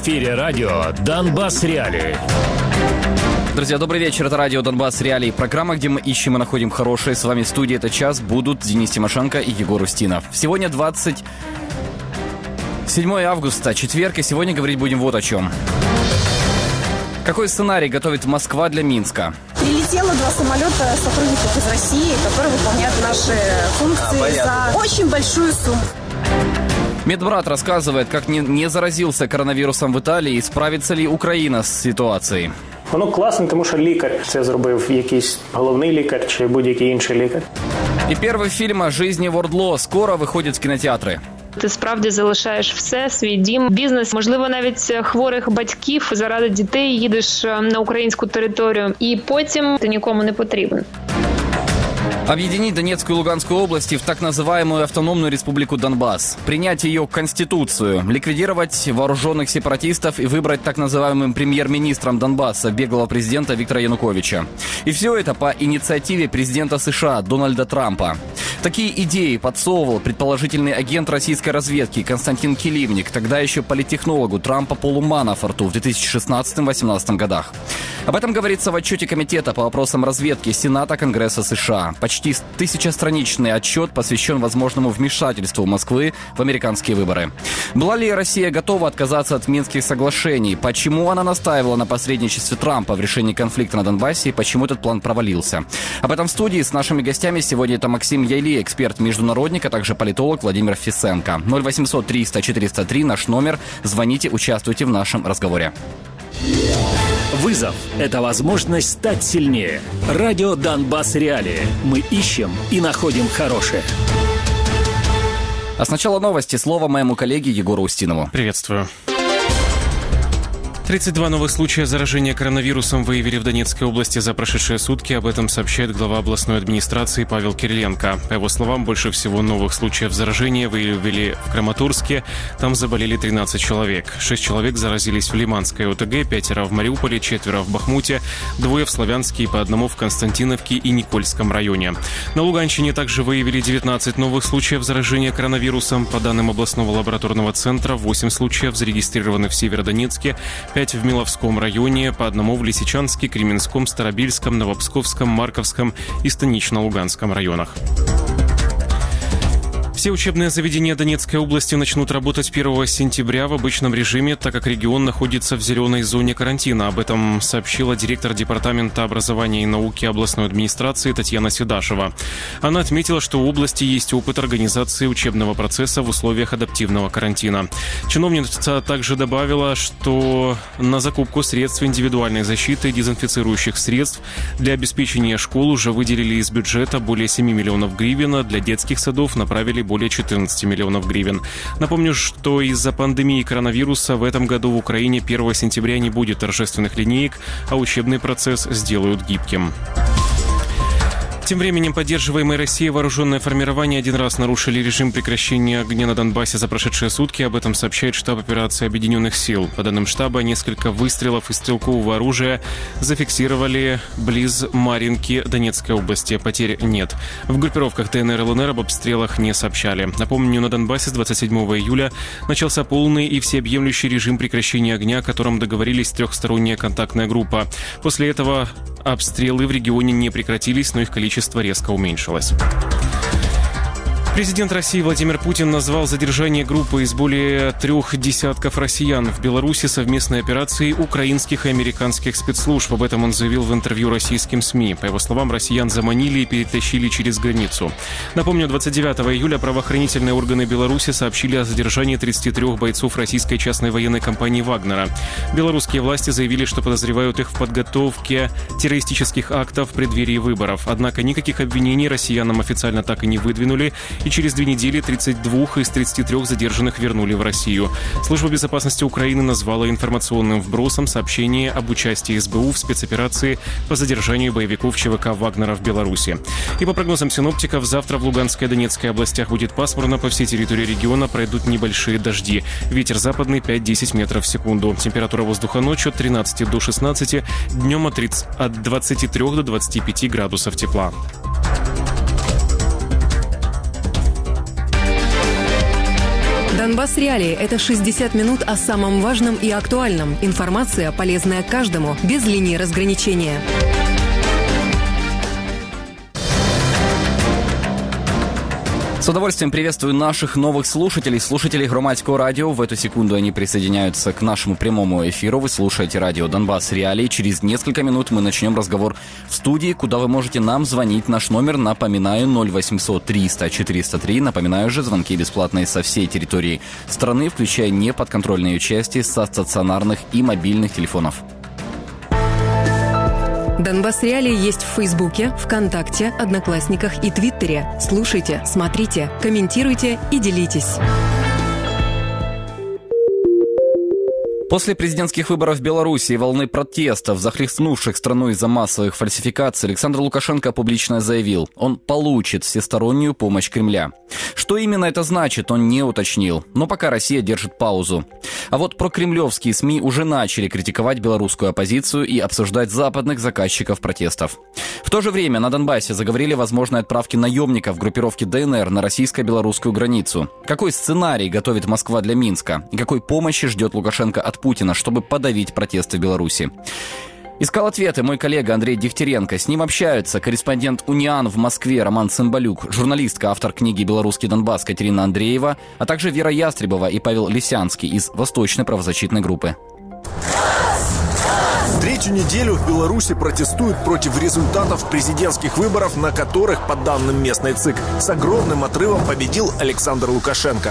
эфире радио «Донбасс Реалии». Друзья, добрый вечер. Это радио «Донбасс Реалии». Программа, где мы ищем и находим хорошее. С вами в студии этот час будут Денис Тимошенко и Егор Устинов. Сегодня 27 августа, четверг, и сегодня говорить будем вот о чем. Какой сценарий готовит Москва для Минска? Прилетело 2 самолета сотрудников из России, которые выполняют наши функции за очень большую сумму. Медбрат рассказывает, как не заразился коронавирусом в Италии, и справится ли Украина з ситуацією. Воно класне, тому що лікар це зробив якийсь головний лікар чи будь-який інший лікар. І перший фільм о житті в ОРДЛО скоро виходить в кінотеатри. Ти справді залишаєш все, свій дім, бізнес, можливо, навіть хворих батьків, заради дітей їдеш на українську територію, і потім ти нікому не потрібен. Объединить Донецкую и Луганскую области в так называемую автономную республику Донбасс, принять ее конституцию, ликвидировать вооруженных сепаратистов и выбрать так называемым премьер-министром Донбасса беглого президента Виктора Януковича. И все это по инициативе президента США Дональда Трампа. Такие идеи подсовывал предположительный агент российской разведки Константин Киливник, тогда еще политтехнологу Трампа Полу Манафорту в 2016-2018 годах. Об этом говорится в отчете Комитета по вопросам разведки Сената Конгресса США. Почти 1000-страничный отчет посвящен возможному вмешательству Москвы в американские выборы. Была ли Россия готова отказаться от Минских соглашений? Почему она настаивала на посредничестве Трампа в решении конфликта на Донбассе и почему этот план провалился? Об этом в студии с нашими гостями сегодня это Максим Яйли, эксперт-международник, а также политолог Владимир Фисенко. 0800 300 403 наш номер. Звоните, участвуйте в нашем разговоре. Вызов – это возможность стать сильнее. Радио «Донбасс Реалии». Мы ищем и находим хорошее. А сначала новости. Слово моему коллеге Егору Устинову. Приветствую. 32 новых случая заражения коронавирусом выявили в Донецкой области за прошедшие сутки. Об этом сообщает глава областной администрации Павел Кириленко. По его словам, больше всего новых случаев заражения выявили в Краматорске. Там заболели 13 человек. 6 человек заразились в Лиманской ОТГ, 5 в Мариуполе, 4 в Бахмуте, 2 в Славянске и по 1 в Константиновке и Никольском районе. На Луганщине также выявили 19 новых случаев заражения коронавирусом. По данным областного лабораторного центра, 8 случаев зарегистрированы в Северодонецке, 5 в Миловском районе, по 1 в Лисичанске, Кременском, Старобельском, Новопсковском, Марковском и Станично-Луганском районах. Все учебные заведения Донецкой области начнут работать 1 сентября в обычном режиме, так как регион находится в зеленой зоне карантина. Об этом сообщила директор Департамента образования и науки областной администрации Татьяна Седашева. Она отметила, что у области есть опыт организации учебного процесса в условиях адаптивного карантина. Чиновница также добавила, что на закупку средств индивидуальной защиты и дезинфицирующих средств для обеспечения школ уже выделили из бюджета более 7 миллионов гривен, а для детских садов направили более 14 миллионов гривен. Напомню, что из-за пандемии коронавируса в этом году в Украине 1 сентября не будет торжественных линеек, а учебный процесс сделают гибким. Тем временем поддерживаемые Россией вооруженные формирования один раз нарушили режим прекращения огня на Донбассе за прошедшие сутки. Об этом сообщает штаб операции Объединенных сил. По данным штаба, несколько выстрелов из стрелкового оружия зафиксировали близ Марьинки Донецкой области. Потерь нет. В группировках ДНР и ЛНР об обстрелах не сообщали. Напомню, на Донбассе с 27 июля начался полный и всеобъемлющий режим прекращения огня, о котором договорились трехсторонняя контактная группа. После этого обстрелы в регионе не прекратились, но их количество резко уменьшилось. Президент России Владимир Путин назвал задержание группы из более 3 десятков россиян в Беларуси совместной операцией украинских и американских спецслужб. Об этом он заявил в интервью российским СМИ. По его словам, россиян заманили и перетащили через границу. Напомню, 29 июля правоохранительные органы Беларуси сообщили о задержании 33 бойцов российской частной военной компании «Вагнера». Белорусские власти заявили, что подозревают их в подготовке террористических актов в преддверии выборов. Однако никаких обвинений россиянам официально так и не выдвинули, и через 2 недели 32 из 33 задержанных вернули в Россию. Служба безопасности Украины назвала информационным вбросом сообщение об участии СБУ в спецоперации по задержанию боевиков ЧВК «Вагнера» в Беларуси. И по прогнозам синоптиков, завтра в Луганской и Донецкой областях будет пасмурно, по всей территории региона пройдут небольшие дожди. Ветер западный 5-10 метров в секунду. Температура воздуха ночью от 13 до 16, днем от 23 до 25 градусов тепла. Донбасс Реалии – это 60 минут о самом важном и актуальном. Информация, полезная каждому, без линии разграничения. С удовольствием приветствую наших новых слушателей Громадского радио. В эту секунду они присоединяются к нашему прямому эфиру. Вы слушаете радио Донбасс Реалии. Через несколько минут мы начнем разговор в студии, куда вы можете нам звонить. Наш номер, напоминаю, 0800 300 403. Напоминаю же, звонки бесплатные со всей территории страны, включая неподконтрольные части со стационарных и мобильных телефонов. Донбасс Реалии есть в Фейсбуке, ВКонтакте, Одноклассниках и Твиттере. Слушайте, смотрите, комментируйте и делитесь. После президентских выборов в Беларуси и волны протестов, захлестнувших страну из-за массовых фальсификаций, Александр Лукашенко публично заявил, он получит всестороннюю помощь Кремля. Что именно это значит, он не уточнил, но пока Россия держит паузу. А вот прокремлевские СМИ уже начали критиковать белорусскую оппозицию и обсуждать западных заказчиков протестов. В то же время на Донбассе заговорили о возможной отправке наемников группировки ДНР на российско-белорусскую границу. Какой сценарий готовит Москва для Минска? И какой помощи ждет Лукашенко от Путина, чтобы подавить протесты в Беларуси? Искал ответы мой коллега Андрей Дегтяренко. С ним общаются корреспондент УНИАН в Москве Роман Цымбалюк, журналистка, автор книги «Белорусский Донбасс» Катерина Андреева, а также Вера Ястребова и Павел Лисянский из Восточной правозащитной группы. Третью неделю в Беларуси протестуют против результатов президентских выборов, на которых, по данным местной ЦИК, с огромным отрывом победил Александр Лукашенко.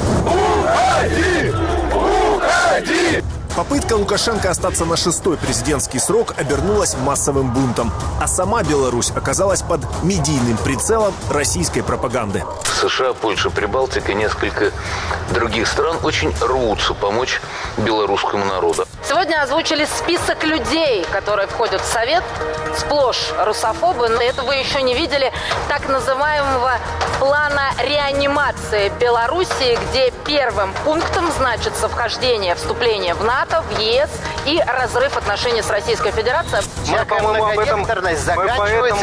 Уходи! Уходи! Попытка Лукашенко остаться на 6-й президентский срок обернулась массовым бунтом, а сама Беларусь оказалась под медийным прицелом российской пропаганды. США, Польша, Прибалтика и несколько других стран очень рвутся помочь белорусскому народу. Сегодня озвучили список людей, которые входят в Совет, сплошь русофобы. Но это вы еще не видели так называемого плана реанимации Белоруссии, где первым пунктом значится вступление в НАТО, в ЕС и разрыв отношений с Российской Федерацией. Многогендерность заканчивается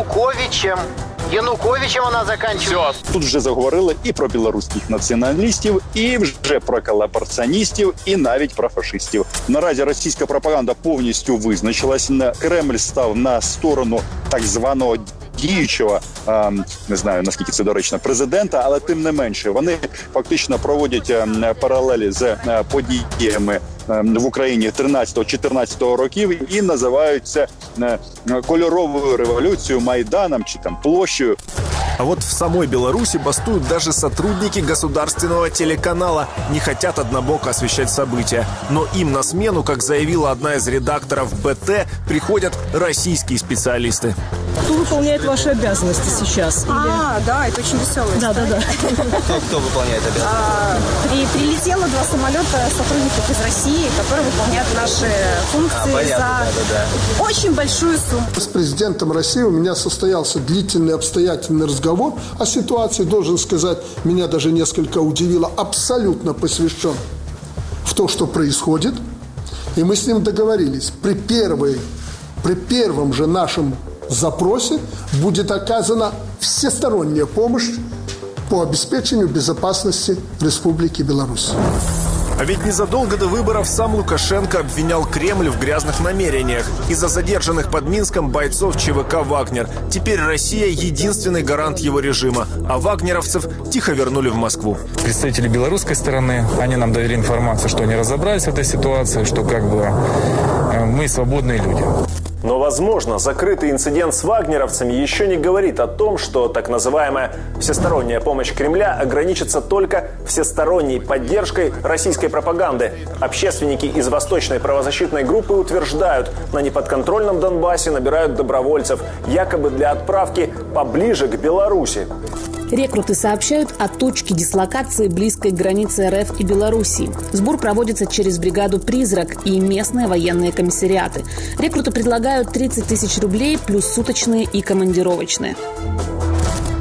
Януковичем вона закінчується. Тут вже заговорили і про білоруських націоналістів, і вже про колабораціоністів, і навіть про фашистів. Наразі російська пропаганда повністю визначилась. Кремль став на сторону так званого діючого, не знаю, наскільки це доречно, президента, але тим не менше, вони фактично проводять паралелі з подіями в Україні 13-14 років і називають це кольоровою революцією, Майданом чи там площею. А вот в самой Беларуси бастуют даже сотрудники государственного телеканала. Не хотят однобоко освещать события. Но им на смену, как заявила одна из редакторов БТ, приходят российские специалисты. Кто выполняет ваши обязанности сейчас? Да, это очень веселая история. Кто выполняет обязанности? Прилетело 2 самолета сотрудников из России, которые выполняют наши функции за очень большую сумму. С президентом России у меня состоялся длительный, обстоятельный разговор о ситуации, должен сказать, меня даже несколько удивило, абсолютно посвящен в то, что происходит. И мы с ним договорились, при первом же нашем запросе будет оказана всесторонняя помощь по обеспечению безопасности Республики Беларусь. А ведь незадолго до выборов сам Лукашенко обвинял Кремль в грязных намерениях из-за задержанных под Минском бойцов ЧВК «Вагнер». Теперь Россия единственный гарант его режима, а вагнеровцев тихо вернули в Москву. Представители белорусской стороны, они нам довели информацию, что они разобрались в этой ситуации, что как бы мы свободные люди. Но, возможно, закрытый инцидент с вагнеровцами еще не говорит о том, что так называемая всесторонняя помощь Кремля ограничится только всесторонней поддержкой российской пропаганды. Общественники из Восточной правозащитной группы утверждают, на неподконтрольном Донбассе набирают добровольцев, якобы для отправки поближе к Беларуси. Рекруты сообщают о точке дислокации близкой к границе РФ и Белоруссии. Сбор проводится через бригаду «Призрак» и местные военные комиссариаты. Рекруты предлагают 30 тысяч рублей плюс суточные и командировочные.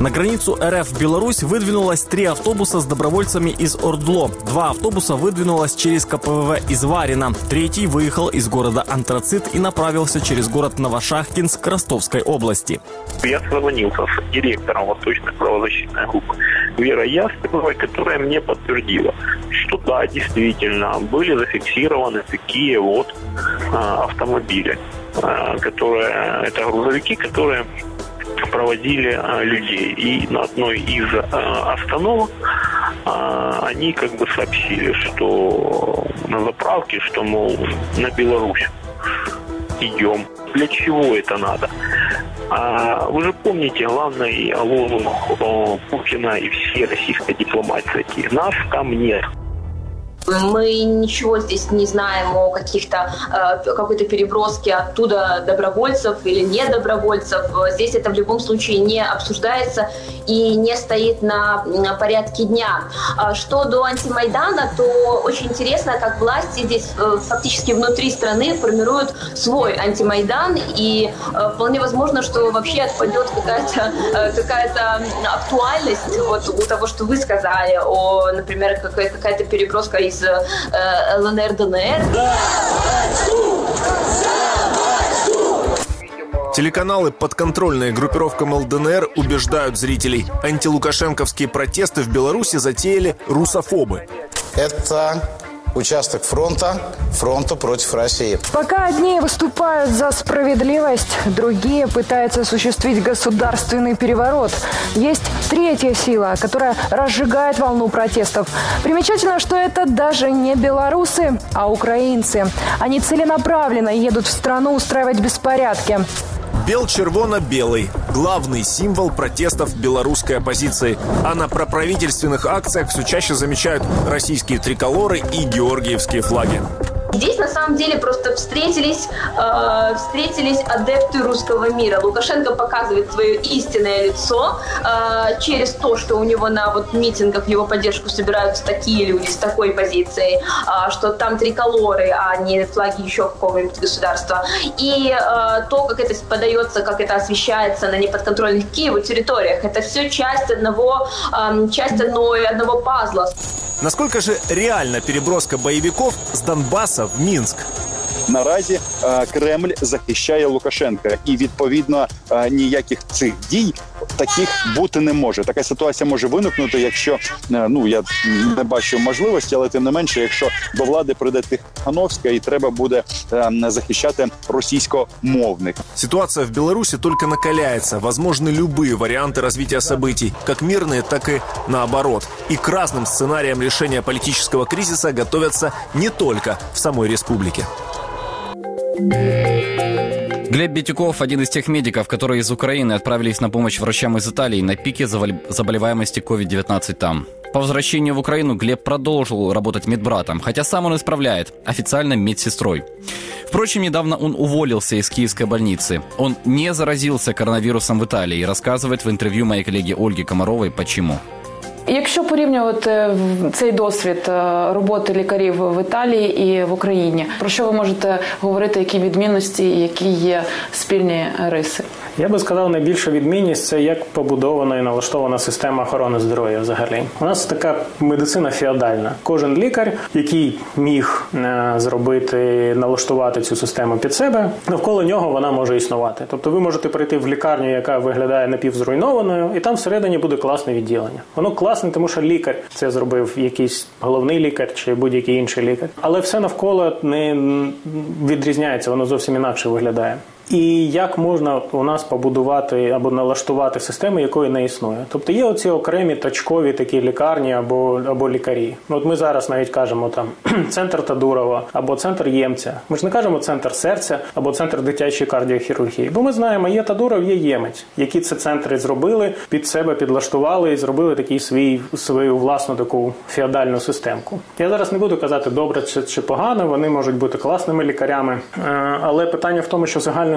На границу РФ в Беларусь выдвинулось 3 автобуса с добровольцами из Ордло. 2 автобуса выдвинулось через КПВВ из Варина. 3 выехал из города Антрацит и направился через город Новошахтинск Ростовской области. Я созвонился с директором Восточной правозащитной группы Верой Ястребовой, которая мне подтвердила, что да, действительно, были зафиксированы такие вот автомобили, это грузовики, которые проводили людей. И на одной из остановок они как бы сообщили, что на заправке, что, мол, на Беларусь идем. Для чего это надо? Вы же помните главный лозунг Путина и всей российской дипломатии: «Нас там нет». Мы ничего здесь не знаем о какой-то переброске оттуда добровольцев или не добровольцев. Здесь это в любом случае не обсуждается и не стоит на порядке дня. Что до антимайдана, то очень интересно, как власти здесь фактически внутри страны формируют свой антимайдан, и вполне возможно, что вообще отпадет какая-то актуальность вот у того, что вы сказали, например, какая-то переброска из ЛНР, ДНР. Телеканалы, подконтрольные группировкам ЛДНР, убеждают зрителей. Антилукашенковские протесты в Беларуси затеяли русофобы. Это участок фронта против России. Пока одни выступают за справедливость, другие пытаются осуществить государственный переворот. Есть третья сила, которая разжигает волну протестов. Примечательно, что это даже не белорусы, а украинцы. Они целенаправленно едут в страну устраивать беспорядки. Бел-червоно-белый – главный символ протестов белорусской оппозиции. А на проправительственных акциях все чаще замечают российские триколоры и георгиевские флаги. Здесь на самом деле просто встретились адепты русского мира. Лукашенко показывает свое истинное лицо через то, что у него на митингах в его поддержку собираются такие люди с такой позицией, что там триколоры, а не флаги еще какого-нибудь государства. И то, как это подается, как это освещается на неподконтрольных Киеву территориях, это все часть одного пазла. Насколько же реальна переброска боевиков з Донбаса в Мінськ? Наразі Кремль захищає Лукашенка, і відповідно ніяких цих дій таких бути не може. Така ситуація може виникнути, якщо, я не бачу можливості, але тим не менше, якщо до влади прийде Тихановська і треба буде захищати російськомовних. Ситуация в Беларуси только накаляется. Возможны любые варианты развития событий, как мирные, так и наоборот. И к разным сценариям решения политического кризиса готовятся не только в самой республике. Глеб Битюков – один из тех медиков, которые из Украины отправились на помощь врачам из Италии на пике заболеваемости COVID-19 там. По возвращению в Украину Глеб продолжил работать медбратом, хотя сам он исправляет, официально медсестрой. Впрочем, недавно он уволился из киевской больницы. Он не заразился коронавирусом в Италии и рассказывает в интервью моей коллеге Ольге Комаровой, почему. Якщо порівнювати цей досвід роботи лікарів в Італії і в Україні, про що ви можете говорити, які відмінності, які є спільні риси? Я би сказав, найбільша відмінність – це як побудована і налаштована система охорони здоров'я взагалі. У нас така медицина феодальна. Кожен лікар, який міг налаштувати цю систему під себе, навколо нього вона може існувати. Тобто ви можете прийти в лікарню, яка виглядає напівзруйнованою, і там всередині буде класне відділення. Воно класне, тому що лікар це зробив якийсь головний лікар чи будь-який інший лікар. Але все навколо не відрізняється, воно зовсім інакше виглядає. І як можна у нас побудувати або налаштувати систему, якої не існує. Тобто є оці окремі точкові такі лікарні або лікарі. От ми зараз навіть кажемо там центр Тадурова або центр Ємця. Ми ж не кажемо центр серця або центр дитячої кардіохірургії. Бо ми знаємо, є Тадуров, є Ємець, які ці центри зробили, під себе підлаштували і зробили такий свою власну таку феодальну системку. Я зараз не буду казати, добре чи погано, вони можуть бути класними лікарями. Але питання в тому, що загальної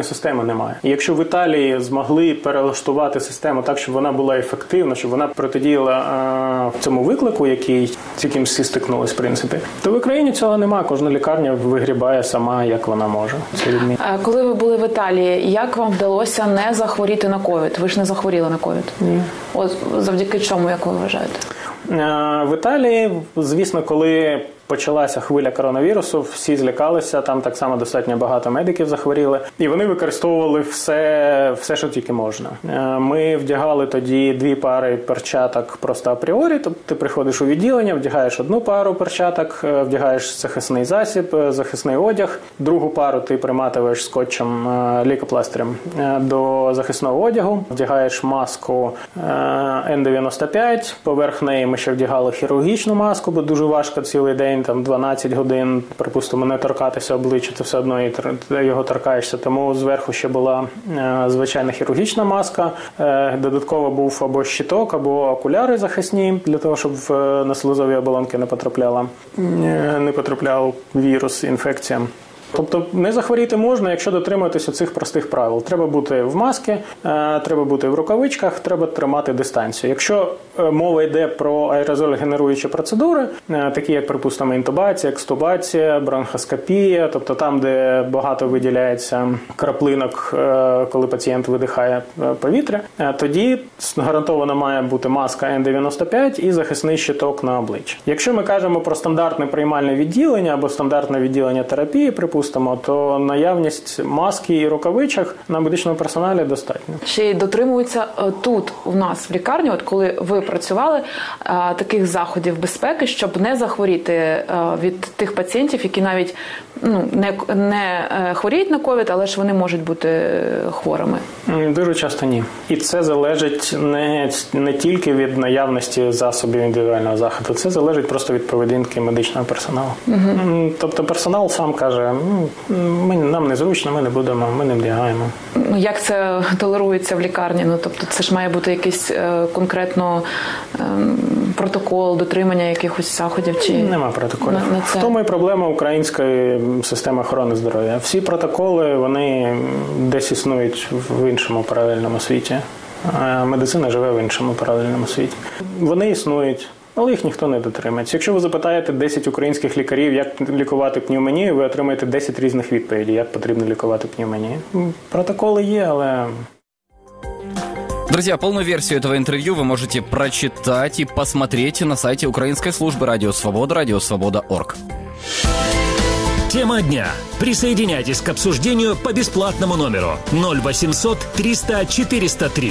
системи немає. І якщо в Італії змогли перелаштувати систему так, щоб вона була ефективна, щоб вона протидіяла цьому виклику, з яким всі стикнулись, в принципі, то в Україні цього немає. Кожна лікарня вигрібає сама, як вона може. Це відмінно. Коли ви були в Італії, як вам вдалося не захворіти на ковід? Ви ж не захворіли на ковід? Ні. От завдяки чому, як ви вважаєте? В Італії, звісно, коли почалася хвиля коронавірусу, всі злякалися, там так само достатньо багато медиків захворіли, і вони використовували все, що тільки можна. Ми вдягали тоді 2 пари перчаток просто апріорі, тобто ти приходиш у відділення, вдягаєш 1 пару перчаток, вдягаєш захисний засіб, захисний одяг, 2 пару ти приматуєш скотчем, лейкопластирем до захисного одягу, вдягаєш маску N95, поверх неї ми ще вдягали хірургічну маску, бо дуже важко цілий день, там 12 годин, припустимо, не торкатися обличчя, ти все одно його торкаєшся. Тому зверху ще була звичайна хірургічна маска, додатково був або щиток, або окуляри захисні, для того, щоб на слизові оболонки не потрапляв вірус, інфекція. Тобто не захворіти можна, якщо дотримуватися цих простих правил. Треба бути в масці, треба бути в рукавичках, треба тримати дистанцію. Якщо мова йде про аерозоль-генеруючі процедури, такі як, припустимо, інтубація, екстубація, бронхоскопія, тобто там, де багато виділяється краплинок, коли пацієнт видихає повітря, тоді гарантовано має бути маска N95 і захисний щиток на обличчі. Якщо ми кажемо про стандартне приймальне відділення або стандартне відділення терапії, припустимо, то наявність маски і рукавичок на медичному персоналі достатньо. Ще й дотримуються тут у нас в лікарні, от коли ви працювали, таких заходів безпеки, щоб не захворіти від тих пацієнтів, які навіть не хворіють на ковід, але ж вони можуть бути хворими? Дуже часто ні. І це залежить не тільки від наявності засобів індивідуального захисту, це залежить просто від поведінки медичного персоналу. Угу. Тобто персонал сам каже, нам незручно, ми не будемо, ми не вдягаємо. Як це толерується в лікарні? Тобто це ж має бути якийсь конкретно протокол дотримання якихось заходів? Чи нема протоколів. В тому і проблема української системи охорони здоров'я. Всі протоколи, вони десь існують в іншому паралельному світі. А медицина живе в іншому паралельному світі. Вони існують, але їх ніхто не дотримується. Якщо ви запитаєте 10 українських лікарів, як лікувати пневмонію, ви отримаєте 10 різних відповідей, як потрібно лікувати пневмонію. Протоколи є, але... Друзья, полную версию этого интервью вы можете прочитать и посмотреть на сайте Украинской службы Радио Свобода, радиосвобода.орг. Тема дня. Присоединяйтесь к обсуждению по бесплатному номеру 0800 300 403.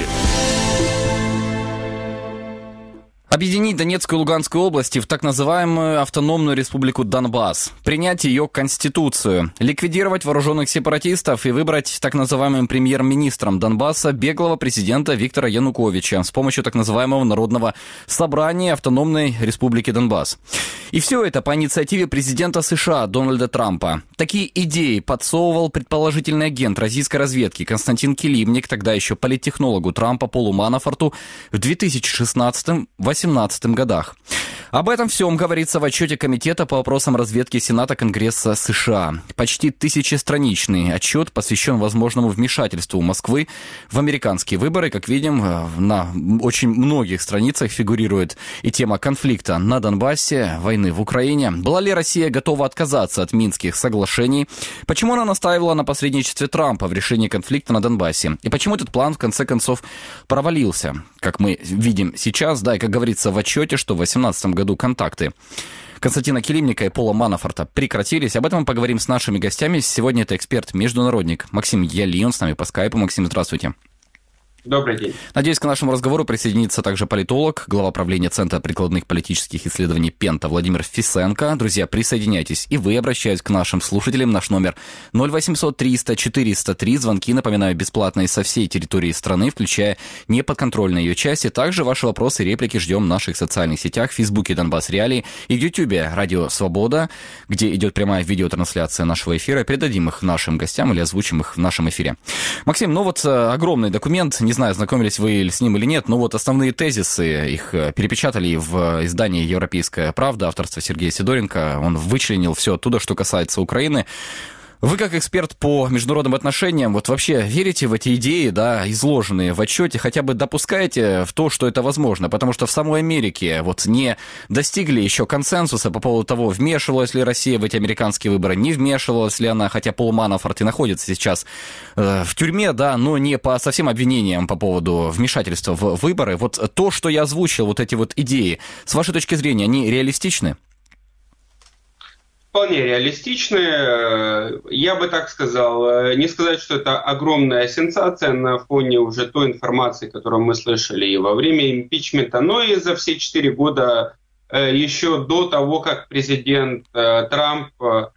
Объединить Донецкую и Луганскую области в так называемую автономную республику Донбасс, принять ее конституцию, ликвидировать вооруженных сепаратистов и выбрать так называемым премьер-министром Донбасса беглого президента Виктора Януковича с помощью так называемого Народного собрания автономной республики Донбасс. И все это по инициативе президента США Дональда Трампа. Такие идеи подсовывал предположительный агент российской разведки Константин Килимник, тогда еще политтехнологу Трампа Полу Манафорту, в 2016-2018 годах. Об этом всем говорится в отчете Комитета по вопросам разведки Сената Конгресса США. Почти 1000-страничный отчет посвящен возможному вмешательству Москвы в американские выборы. Как видим, на очень многих страницах фигурирует и тема конфликта на Донбассе, войны в Украине. Была ли Россия готова отказаться от Минских соглашений? Почему она настаивала на посредничестве Трампа в решении конфликта на Донбассе? И почему этот план в конце концов провалился? Как мы видим сейчас, да, и как говорится в отчете, что в 2018 году контакты Константина Килимника и Пола Манафорта прекратились. Об этом мы поговорим с нашими гостями. Сегодня это эксперт-международник Максим Ялин, с нами по скайпу. Максим, здравствуйте. Добрый день. Надеюсь, к нашему разговору присоединится также политолог, глава правления Центра прикладных политических исследований Пента Владимир Фисенко. Друзья, присоединяйтесь. И вы, обращаясь к нашим слушателям, наш номер 0800 300 403. Звонки, напоминаю, бесплатные со всей территории страны, включая неподконтрольные ее части. Также ваши вопросы и реплики ждем в наших социальных сетях, в Фейсбуке Донбасс Реалии и в Ютубе Радио Свобода, где идет прямая видеотрансляция нашего эфира. Передадим их нашим гостям или озвучим их в нашем эфире. Максим, ну вот огромный документ, не знаю, знакомились вы с ним или нет, но вот основные тезисы, их перепечатали в издании «Европейская правда», авторства Сергея Сидоренко. Он вычленил все оттуда, что касается Украины. Вы как эксперт по международным отношениям, вот вообще верите в эти идеи, да, изложенные в отчете, хотя бы допускаете в то, что это возможно? Потому что в самой Америке вот не достигли еще консенсуса по поводу того, вмешивалась ли Россия в эти американские выборы, не вмешивалась ли она, хотя Пол Манафорт и находится сейчас в тюрьме, да, но не по совсем обвинениям по поводу вмешательства в выборы. Вот то, что я озвучил, вот эти вот идеи, с вашей точки зрения, они реалистичны? Вполне реалистичные. Я бы так сказал, не сказать, что это огромная сенсация на фоне уже той информации, которую мы слышали и во время импичмента, но и за все 4 года еще до того, как президент Трамп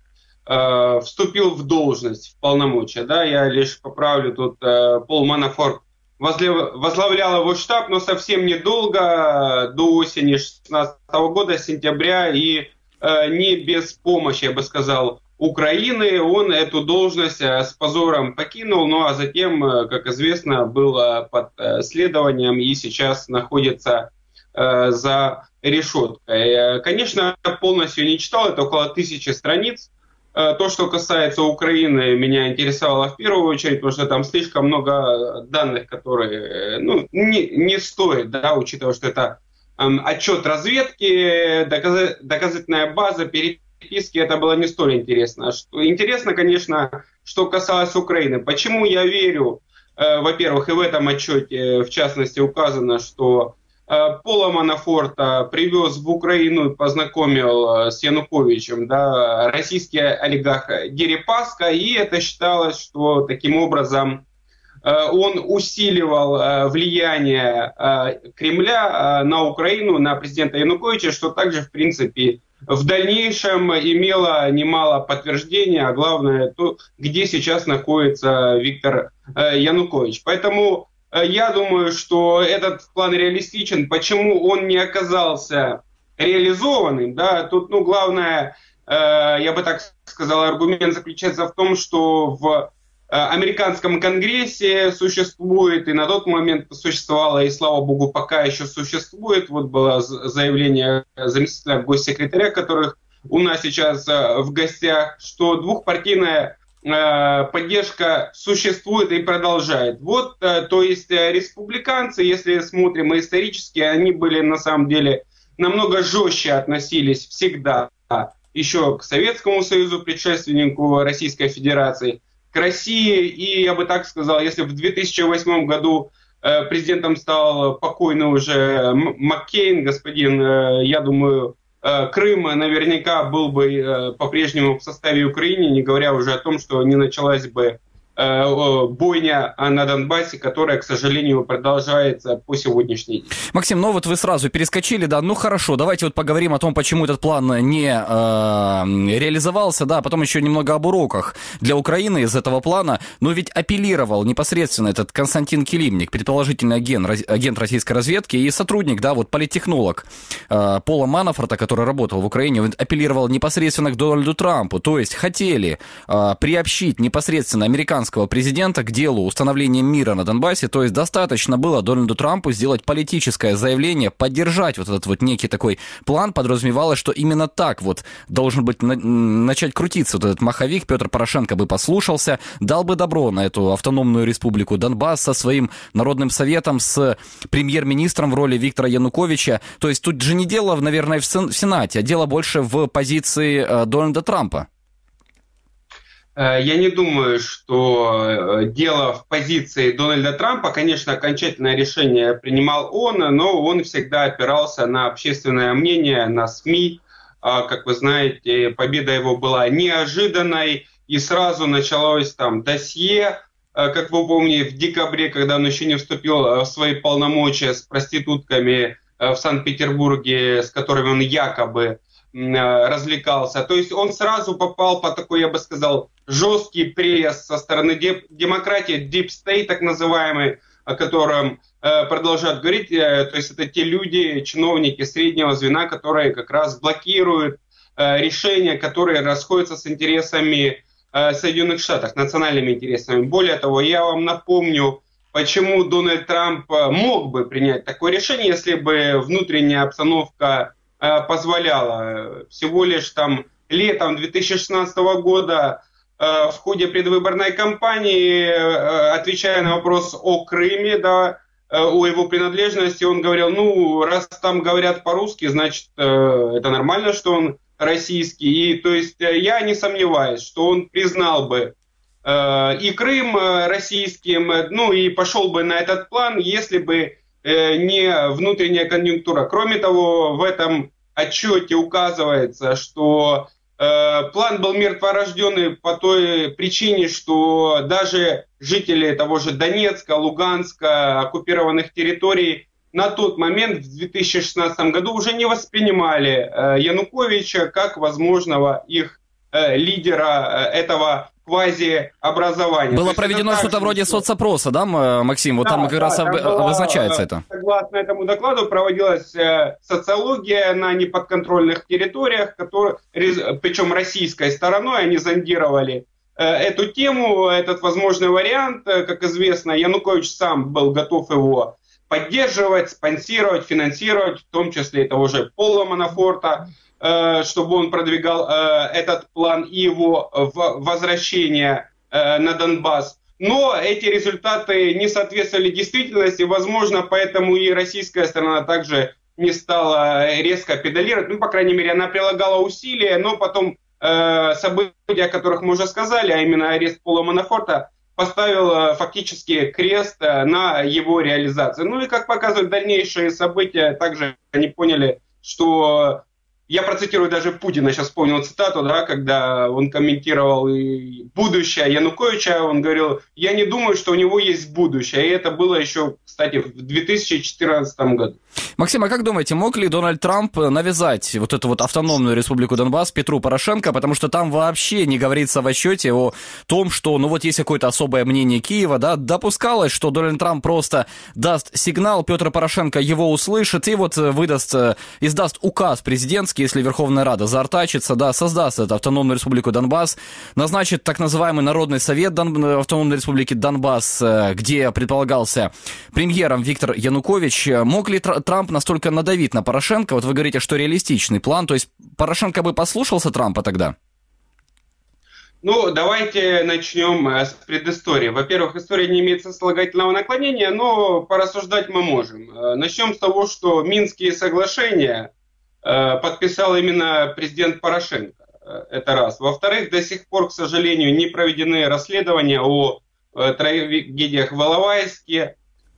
вступил в должность, в полномочия. Да, я лишь поправлю, тут Пол Манафорт возглавлял его штаб, но совсем недолго, до осени 2016 года, сентября, и не без помощи, я бы сказал, Украины. Он эту должность с позором покинул, ну а затем, как известно, был под следованием и сейчас находится за решеткой. Конечно, полностью не читал, это около 1000 страниц. То, что касается Украины, меня интересовало в первую очередь, потому что там слишком много данных, которые не стоит, да, учитывая, что это отчет разведки, доказательная база, переписки, это было не столь интересно. Интересно, конечно, что касалось Украины. Почему я верю, во-первых, и в этом отчете, в частности, указано, что Пола Манафорта привез в Украину и познакомил с Януковичем, да, российский олигарх Дерипаска, и это считалось, что таким образом он усиливал влияние Кремля на Украину, на президента Януковича, что также, в принципе, в дальнейшем имело немало подтверждений, а главное, то, где сейчас находится Виктор Янукович. Поэтому я думаю, что этот план реалистичен. Почему он не оказался реализованным? Да? Тут, главное, я бы так сказал, аргумент заключается в том, что в американском конгрессе существует, и на тот момент существовало, и слава богу, пока еще существует. Вот было заявление заместителя госсекретаря, которых у нас сейчас в гостях, что двухпартийная поддержка существует и продолжает. Вот, то есть республиканцы, если смотрим исторически, они были на самом деле намного жестче относились всегда еще к Советскому Союзу, предшественнику Российской Федерации, к России. И я бы так сказал, если в 2008 году президентом стал покойный уже Маккейн, господин, я думаю, Крым наверняка был бы по-прежнему в составе Украины, не говоря уже о том, что не началась бы бойня на Донбассе, которая, к сожалению, продолжается по сегодняшний день. Максим, вот вы сразу перескочили, да, хорошо, давайте вот поговорим о том, почему этот план не реализовался, да, потом еще немного об уроках для Украины из этого плана, но ведь апеллировал непосредственно этот Константин Килимник, предположительный агент российской разведки и сотрудник, да, вот политтехнолог Пола Манафорта, который работал в Украине, он апеллировал непосредственно к Дональду Трампу, то есть хотели приобщить непосредственно американского президента к делу установления мира на Донбассе, то есть достаточно было Дональду Трампу сделать политическое заявление, поддержать вот этот вот некий такой план, подразумевалось, что именно так вот должен быть начать крутиться вот этот маховик, Петр Порошенко бы послушался, дал бы добро на эту автономную республику Донбасс со своим народным советом, с премьер-министром в роли Виктора Януковича, то есть тут же не дело, наверное, в Сенате, а дело больше в позиции Дональда Трампа. Я не думаю, что дело в позиции Дональда Трампа. Конечно, окончательное решение принимал он, но он всегда опирался на общественное мнение, на СМИ. Как вы знаете, победа его была неожиданной, и сразу началось там досье, как вы помните, в декабре, когда он еще не вступил в свои полномочия, с проститутками в Санкт-Петербурге, с которыми он якобы развлекался. То есть он сразу попал под такой, я бы сказал, жесткий пресс со стороны демократии, Deep State так называемый, о котором продолжают говорить. То есть это те люди, чиновники среднего звена, которые как раз блокируют решения, которые расходятся с интересами Соединенных Штатов, национальными интересами. Более того, я вам напомню, почему Дональд Трамп мог бы принять такое решение, если бы внутренняя обстановка позволяла. Всего лишь там летом 2016 года в ходе предвыборной кампании, отвечая на вопрос о Крыме, да, о его принадлежности, он говорил, ну, раз там говорят по-русски, значит, это нормально, что он российский. И, то есть, я не сомневаюсь, что он признал бы и Крым российским, ну, и пошел бы на этот план, если бы не внутренняя конъюнктура. Кроме того, в этом отчете указывается, что план был мертворожденный по той причине, что даже жители того же Донецка, Луганска, оккупированных территорий на тот момент, в 2016 году, уже не воспринимали Януковича как возможного их лидера этого квазиобразования. Было проведено что-то вроде соцопроса, да, Максим? Вот да, там как раз обозначается это. Согласно этому докладу проводилась социология на неподконтрольных территориях, причем российской стороной, они зондировали эту тему, этот возможный вариант. Как известно, Янукович сам был готов его поддерживать, спонсировать, финансировать, в том числе и того же Пола Манафорта, чтобы он продвигал этот план и его возвращение на Донбасс. Но эти результаты не соответствовали действительности, возможно, поэтому и российская сторона также не стала резко педалировать. Ну, по крайней мере, она прилагала усилия, но потом события, о которых мы уже сказали, а именно арест Пола Манафорта, поставил фактически крест на его реализации. Ну и, как показывают дальнейшие события, также они поняли, что... Я процитирую даже Путина, сейчас вспомнил цитату, да, когда он комментировал будущее Януковича, он говорил, я не думаю, что у него есть будущее. И это было еще, кстати, в 2014 году. Максим, а как думаете, мог ли Дональд Трамп навязать вот эту вот автономную республику Донбасс Петру Порошенко, потому что там вообще не говорится в отчете о том, что, ну вот есть какое-то особое мнение Киева, да, допускалось, что Дональд Трамп просто даст сигнал, Петр Порошенко его услышит и вот издаст указ президентский, если Верховная Рада заортачится, да, создаст эту автономную республику Донбасс, назначит так называемый Народный совет автономной республики Донбасс, где предполагался премьером Виктор Янукович. Мог ли Трамп настолько надавить на Порошенко? Вот вы говорите, что реалистичный план, то есть Порошенко бы послушался Трампа тогда? Ну, давайте начнем с предыстории. Во-первых, история не имеет сослагательного наклонения, но порассуждать мы можем. Начнем с того, что Минские соглашения подписал именно президент Порошенко. Это раз. Во-вторых, до сих пор, к сожалению, не проведены расследования о трагедиях в Иловайске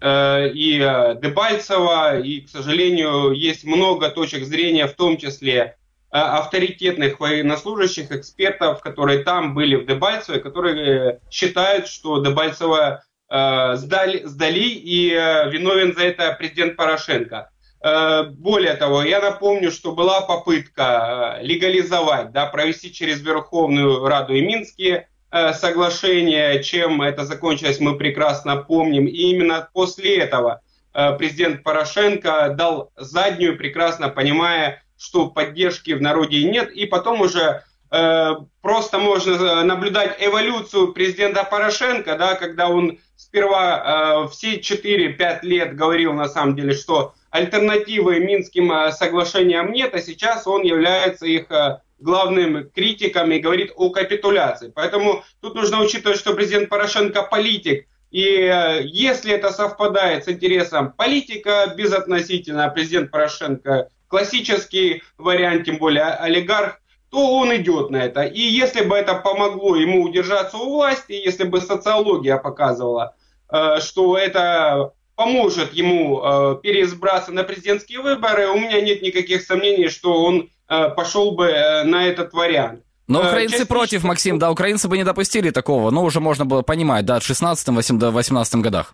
и Дебальцево. И, к сожалению, есть много точек зрения, в том числе авторитетных военнослужащих, экспертов, которые там были в Дебальцево, которые считают, что Дебальцево сдали и виновен за это президент Порошенко. Более того, я напомню, что была попытка легализовать, да, провести через Верховную Раду и Минские соглашения. Чем это закончилось, мы прекрасно помним. И именно после этого президент Порошенко дал заднюю, прекрасно понимая, что поддержки в народе нет. И потом уже просто можно наблюдать эволюцию президента Порошенко, да, когда он сперва все 4-5 лет говорил на самом деле, что альтернативы Минским соглашениям нет, а сейчас он является их главным критиком и говорит о капитуляции. Поэтому тут нужно учитывать, что президент Порошенко политик, и если это совпадает с интересом политика безотносительно, президент Порошенко классический вариант, тем более олигарх, то он идет на это. И если бы это помогло ему удержаться у власти, если бы социология показывала, что это поможет ему переизбраться на президентские выборы, у меня нет никаких сомнений, что он пошел бы на этот вариант. Но украинцы против, Максим, да, украинцы бы не допустили такого, но уже можно было понимать, да, в 16-18 годах.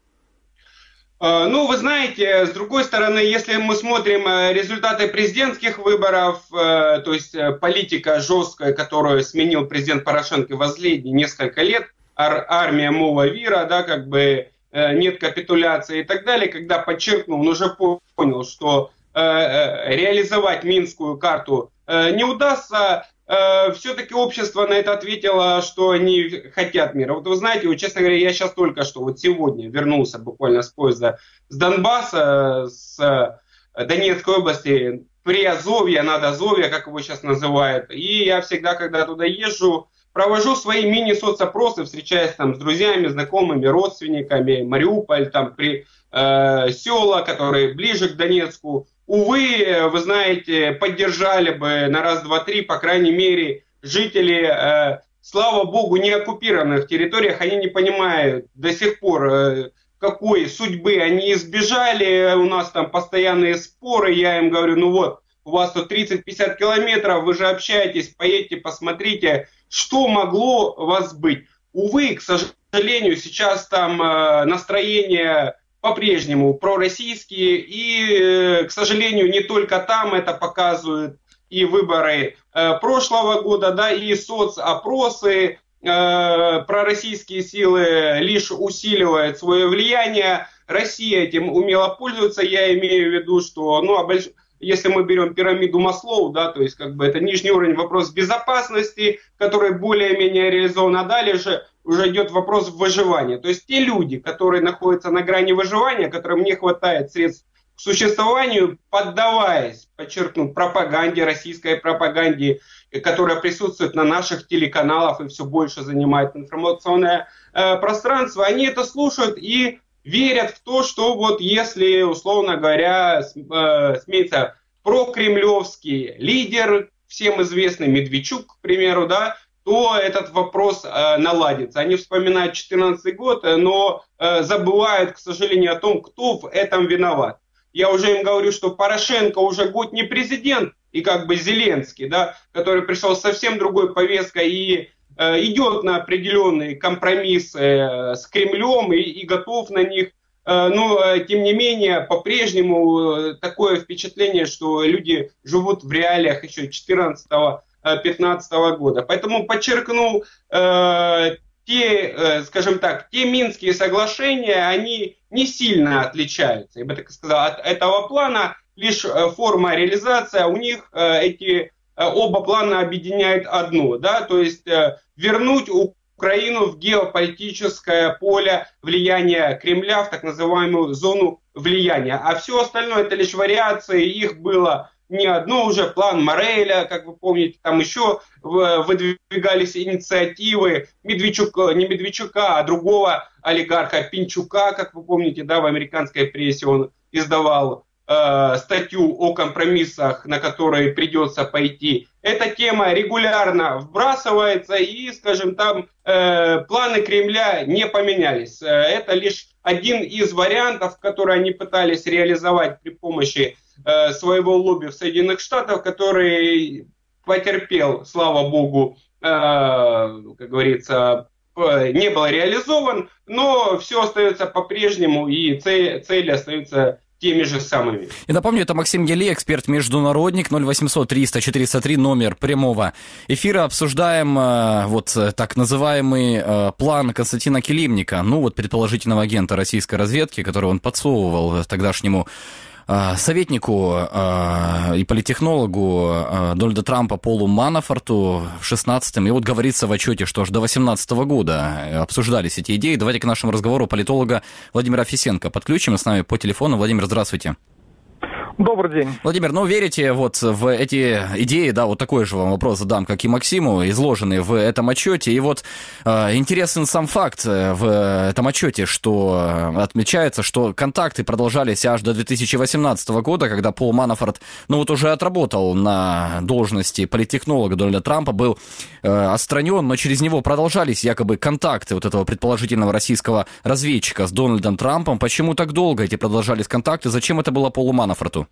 Ну, вы знаете, с другой стороны, если мы смотрим результаты президентских выборов, то есть политика жесткая, которую сменил президент Порошенко в последние несколько лет, армия Мова Вира, да, как бы нет капитуляции и так далее, когда подчеркнул, он уже понял, что реализовать Минскую карту не удастся, все-таки общество на это ответило, что они хотят мира. Вот вы знаете, вот, честно говоря, я сейчас только что, вот сегодня вернулся буквально с поезда с Донбасса, с Донецкой области, Приазовья, Надазовья, как его сейчас называют. И я всегда, когда туда езжу, провожу свои мини-соцопросы, встречаясь там с друзьями, знакомыми, родственниками, Мариуполь, там села, которые ближе к Донецку. Увы, вы знаете, поддержали бы на раз, два, три, по крайней мере, жители, слава богу, не оккупированных территориях, они не понимают до сих пор, какой судьбы они избежали. У нас там постоянные споры, я им говорю, ну вот, у вас тут 30-50 километров, вы же общаетесь, поедьте, посмотрите, что могло у вас быть. Увы, к сожалению, сейчас там настроение по-прежнему пророссийские, и, к сожалению, не только там это показывают и выборы прошлого года, да, и соцопросы, пророссийские силы лишь усиливают свое влияние. Россия этим умело пользуется, я имею в виду, что, если мы берем пирамиду Маслоу, да, то есть как бы это нижний уровень, вопрос безопасности, который более-менее реализован, а далее же уже идет вопрос выживания. То есть те люди, которые находятся на грани выживания, которым не хватает средств к существованию, поддаваясь, подчеркну, пропаганде, российской пропаганде, которая присутствует на наших телеканалах и все больше занимает информационное пространство, они это слушают и верят в то, что вот если, условно говоря, сменится прокремлевский лидер, всем известный Медведчук, к примеру, да, то этот вопрос наладится. Они вспоминают 2014 год, но забывают, к сожалению, о том, кто в этом виноват. Я уже им говорю, что Порошенко уже год не президент, и как бы Зеленский, да, который пришел с совсем другой повесткой и идет на определенные компромиссы с Кремлем и готов на них. Но, тем не менее, по-прежнему такое впечатление, что люди живут в реалиях еще 2014-2015 года. Поэтому подчеркну, те Минские соглашения, они не сильно отличаются, я бы так сказал, от этого плана, лишь форма реализации, у них эти оба плана объединяет одно, да, то есть вернуть Украину в геополитическое поле влияния Кремля, в так называемую зону влияния. А все остальное это лишь вариации, их было не одно уже, план Мореля, как вы помните, там еще выдвигались инициативы не Медведчука, а другого олигарха Пинчука, как вы помните, да, в американской прессе он издавал статью о компромиссах, на которые придется пойти. Эта тема регулярно вбрасывается, и, скажем, там планы Кремля не поменялись. Это лишь один из вариантов, которые они пытались реализовать при помощи своего лобби в Соединенных Штатах, который потерпел, слава богу, как говорится, не был реализован, но все остается по-прежнему, и цели остаются теми же самыми. И напомню, это Максим Елей, эксперт-международник, 0800-300-403, номер прямого эфира. Обсуждаем вот так называемый план Константина Килимника, предположительного агента российской разведки, который он подсовывал тогдашнему советнику и политтехнологу Дональда Трампа Полу Манафорту в 16-м. И вот говорится в отчете, что аж до 18-го года обсуждались эти идеи. Давайте к нашему разговору политолога Владимира Фисенко подключим. С нами по телефону. Владимир, здравствуйте. Добрый день. Владимир, верите вот в эти идеи, да, вот такой же вам вопрос задам, как и Максиму, изложенные в этом отчете. И вот интересен сам факт в этом отчете, что отмечается, что контакты продолжались аж до 2018 года, когда Пол Манафорт, уже отработал на должности политтехнолога Дональда Трампа, был отстранен, но через него продолжались якобы контакты вот этого предположительного российского разведчика с Дональдом Трампом. Почему так долго эти продолжались контакты? Зачем это было Полу Манафорту?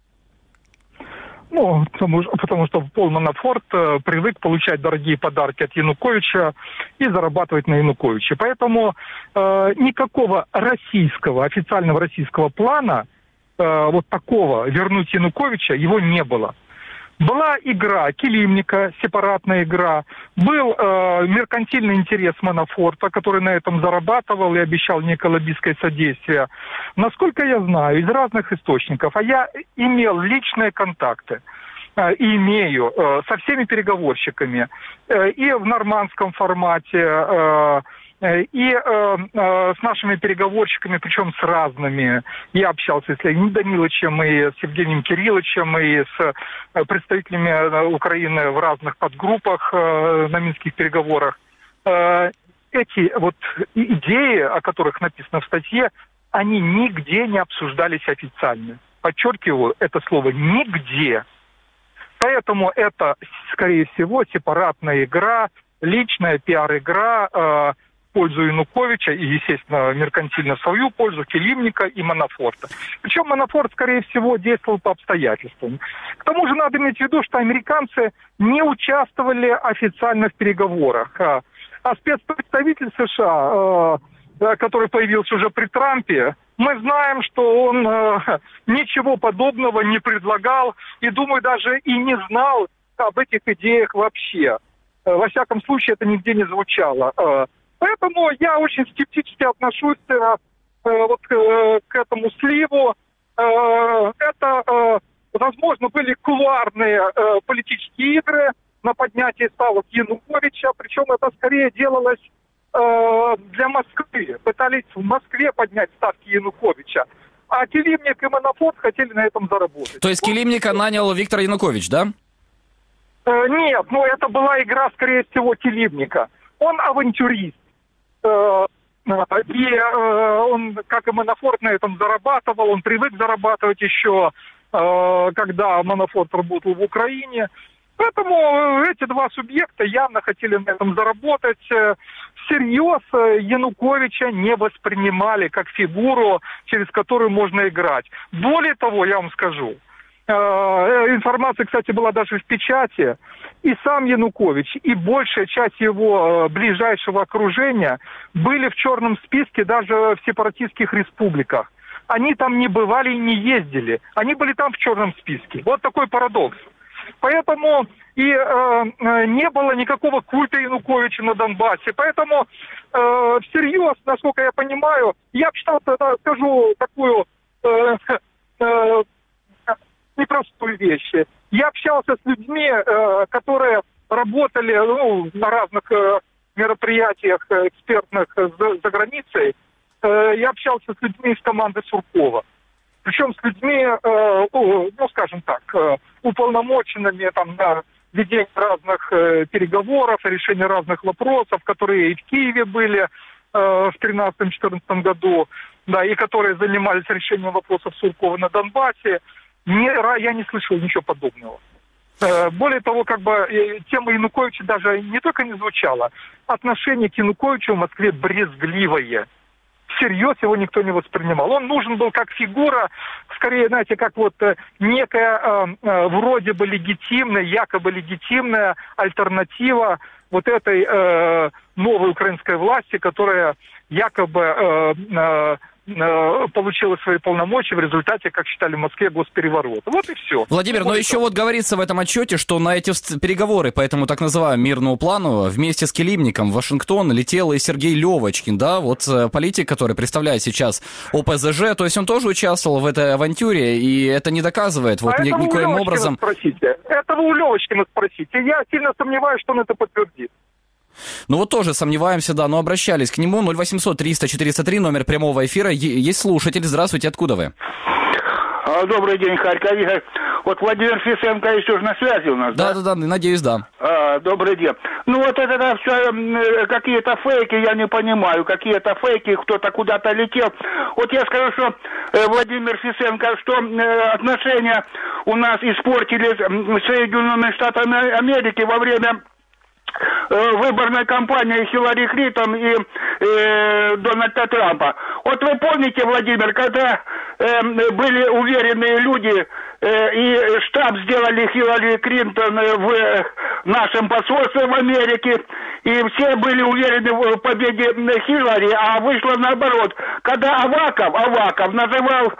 Потому что Пол Манафорт привык получать дорогие подарки от Януковича и зарабатывать на Януковиче. Поэтому никакого официального российского плана, вот такого, вернуть Януковича, его не было. Была игра Килимника, сепаратная игра. Был меркантильный интерес Манафорта, который на этом зарабатывал и обещал некое лоббистское содействие. Насколько я знаю, из разных источников, а я имел личные контакты, и имею со всеми переговорщиками, и в нормандском формате, и с нашими переговорщиками, причем с разными. Я общался с Леонидом Даниловичем, и с Евгением Кирилловичем, и с представителями Украины в разных подгруппах на минских переговорах. эти вот идеи, о которых написано в статье, они нигде не обсуждались официально. Подчеркиваю, это слово «нигде». Поэтому это, скорее всего, сепаратная игра, личная пиар-игра в пользу Януковича и, естественно, меркантильно в свою пользу Килимника и Манафорта. Причем Манафорт, скорее всего, действовал по обстоятельствам. К тому же надо иметь в виду, что американцы не участвовали официально в переговорах. А спецпредставитель США, который появился уже при Трампе, мы знаем, что он ничего подобного не предлагал и, думаю, даже и не знал об этих идеях вообще. Во всяком случае, это нигде не звучало. Поэтому я очень скептически отношусь вот к этому сливу. Это, возможно, были кулуарные политические игры на поднятие ставок Януковича, причем это скорее делалось для Москвы. Пытались в Москве поднять ставки Януковича. А Килимник и Манафорт хотели на этом заработать. То есть Килимника нанял Виктор Янукович, да? Нет, это была игра, скорее всего, Килимника. Он авантюрист. И он, как и Манафорт, на этом зарабатывал. Он привык зарабатывать еще, когда Манафорт работал в Украине. Поэтому эти два субъекта явно хотели на этом заработать. Всерьез Януковича не воспринимали как фигуру, через которую можно играть. Более того, я вам скажу, информация, кстати, была даже в печати, и сам Янукович, и большая часть его ближайшего окружения были в черном списке даже в сепаратистских республиках. Они там не бывали и не ездили. Они были там в черном списке. Вот такой парадокс. Поэтому и не было никакого культа Януковича на Донбассе. Поэтому всерьез, насколько я понимаю, я считал, скажу такую непростую вещь. Я общался с людьми, которые работали на разных мероприятиях экспертных за границей. Я общался с людьми из команды Суркова. Причем с людьми, скажем так, уполномоченными там на ведение разных переговоров, решение разных вопросов, которые и в Киеве были в 2013-2014 году, да, и которые занимались решением вопросов Суркова на Донбассе. Я не слышал ничего подобного. Более того, тема Януковича даже не только не звучала, отношение к Януковичу в Москве брезгливое. Всерьез его никто не воспринимал. Он нужен был как фигура, скорее, знаете, как вот некая вроде бы легитимная, якобы легитимная альтернатива вот этой новой украинской власти, которая якобы получила свои полномочия в результате, как считали в Москве, госпереворота. Вот и все. Владимир, но еще вот говорится в этом отчете, что на эти переговоры по этому так называемому мирному плану вместе с Килимником в Вашингтон летел и Сергей Левочкин, да, вот политик, который представляет сейчас ОПЗЖ, то есть он тоже участвовал в этой авантюре, и это не доказывает вот никоим образом... Этого у Левочкина спросите. Я сильно сомневаюсь, что он это подтвердит. Ну вот тоже сомневаемся, да, но обращались к нему. 0800-300-403, номер прямого эфира. Есть слушатель. Здравствуйте, откуда вы? Добрый день, Харьков. Вот Владимир Фисенко еще же на связи у нас, да? Да, надеюсь, да. Добрый день. Ну вот это все какие-то фейки, я не понимаю, какие-то фейки, кто-то куда-то летел. Вот я скажу, что Владимир Фисенко, что отношения у нас испортились с Соединенными Штатами Америки во время выборной кампании Хиллари Клинтон и Дональда Трампа. Вот вы помните, Владимир, когда были уверенные люди и штаб сделали Хиллари Клинтон в нашем посольстве в Америке, и все были уверены в победе Хиллари, а вышло наоборот. Когда Аваков называл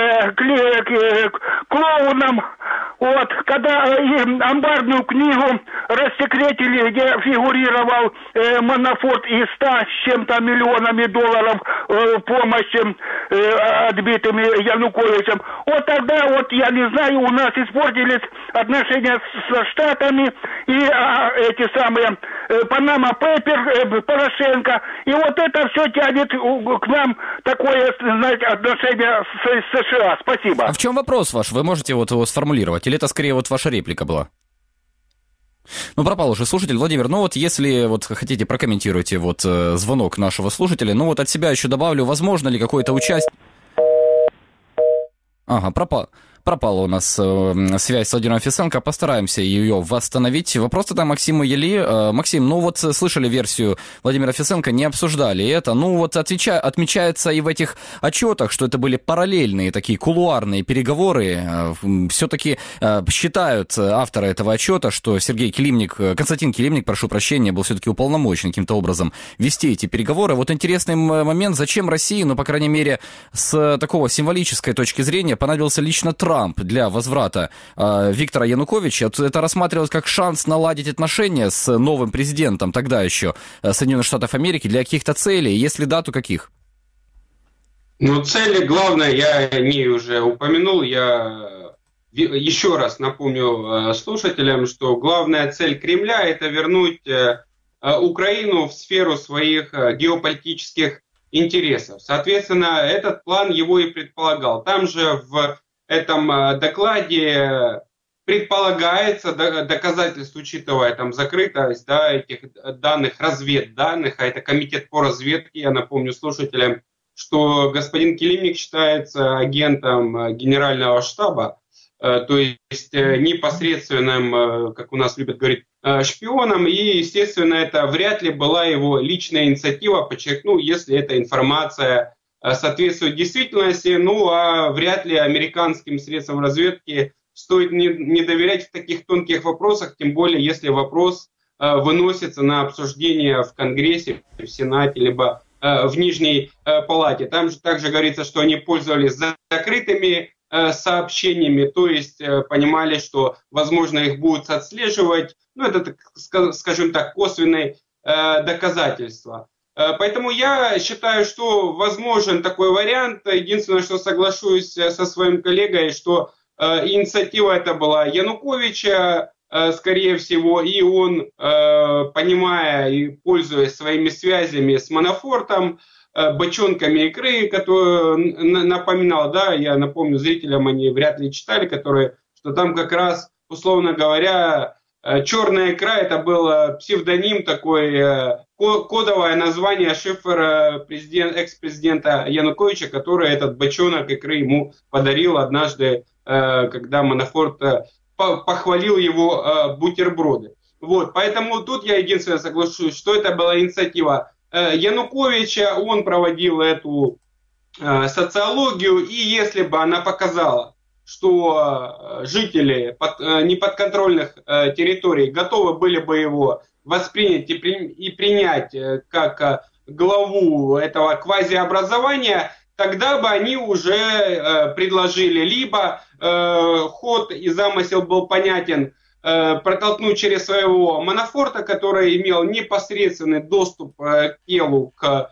клоуном, вот, когда амбарную книгу рассекретили, где фигурировал Манафорт и 100 с чем-то миллионами долларов помощи отбитыми Януковичем. Вот тогда, вот я не знаю, у нас испортились отношения со Штатами и эти самые Панама Пейпер, Порошенко. И вот это все тянет к нам такое, знаете, отношение с США. Спасибо. А в чем вопрос ваш? Вы можете вот его сформулировать? Или это скорее вот ваша реплика была? Ну, пропал уже слушатель. Владимир, ну вот если вот хотите, прокомментируйте вот звонок нашего слушателя. Ну вот от себя еще добавлю, возможно ли какое-то участие... Ага, пропала у нас связь с Владимиром Фисенко, постараемся ее восстановить. Вопрос тогда Максиму Ели. Максим, ну вот слышали версию Владимира Фисенко, не обсуждали это. Ну вот отмечается и в этих отчетах, что это были параллельные такие кулуарные переговоры. Все-таки считают авторы этого отчета, что Константин Килимник, прошу прощения, был все-таки уполномочен каким-то образом вести эти переговоры. Вот интересный момент, зачем России, ну, по крайней мере, с такого символической точки зрения, понадобился лично Трамп для возврата Виктора Януковича. Это рассматривалось как шанс наладить отношения с новым президентом, тогда еще Соединенных Штатов Америки, для каких-то целей. Если да, то каких? Ну, цели, главное, я о ней уже упомянул. Я еще раз напомню слушателям, что главная цель Кремля – это вернуть Украину в сферу своих геополитических интересов. Соответственно, этот план его и предполагал. Там же в этом докладе предполагается доказательств, учитывая там закрытость, да, этих данных, разведданных, а это комитет по разведке, я напомню слушателям, что господин Килимник считается агентом генерального штаба, то есть непосредственным, как у нас любят говорить, шпионом, и, естественно, это вряд ли была его личная инициатива, подчеркну, если эта информация соответствует действительности, ну а вряд ли американским средствам разведки стоит не доверять в таких тонких вопросах, тем более если вопрос выносится на обсуждение в Конгрессе, в Сенате, либо в Нижней Палате. Там же также говорится, что они пользовались закрытыми сообщениями, то есть понимали, что, возможно, их будут отслеживать. Ну, это, скажем так, косвенные доказательства. Поэтому я считаю, что возможен такой вариант. Единственное, что соглашусь со своим коллегой, что инициатива эта была Януковича, скорее всего, и он, понимая и пользуясь своими связями с Манафортом, бочонками икры, которую напоминал, да, я напомню зрителям, они вряд ли читали, что там как раз, условно говоря, черная икра, это был псевдоним такой, кодовое название, шифр экс-президента Януковича, который этот бочонок икры ему подарил однажды, когда Манафорт похвалил его бутерброды. Вот, поэтому тут я единственное соглашусь, что это была инициатива Януковича, он проводил эту социологию, и если бы она показала, что жители неподконтрольных территорий готовы были бы его воспринять и принять как главу этого квазиобразования, тогда бы они уже предложили либо ход и замысел был понятен, протолкнуть через своего Манафорта, который имел непосредственный доступ к телу, к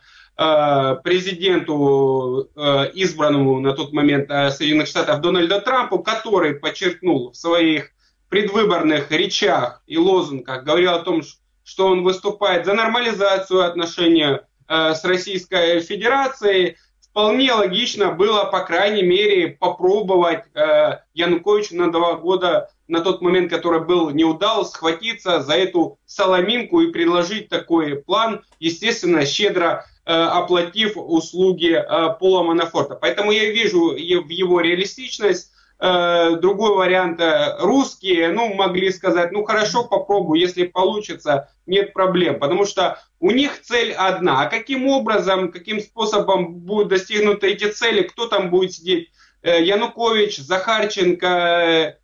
президенту, избранному на тот момент Соединенных Штатов Дональда Трампу, который подчеркнул в своих предвыборных речах и лозунгах, говорил о том, что он выступает за нормализацию отношений с Российской Федерацией. Вполне логично было, по крайней мере, попробовать Януковичу на 2 года, на тот момент, который был неудал, схватиться за эту соломинку и предложить такой план, естественно, щедро оплатив услуги Пола Манафорта. Поэтому я вижу в его реалистичность. Другой вариант, русские, могли сказать, хорошо, попробую, если получится, нет проблем. Потому что у них цель одна. А каким образом, каким способом будут достигнуты эти цели, кто там будет сидеть? Янукович, Захарченко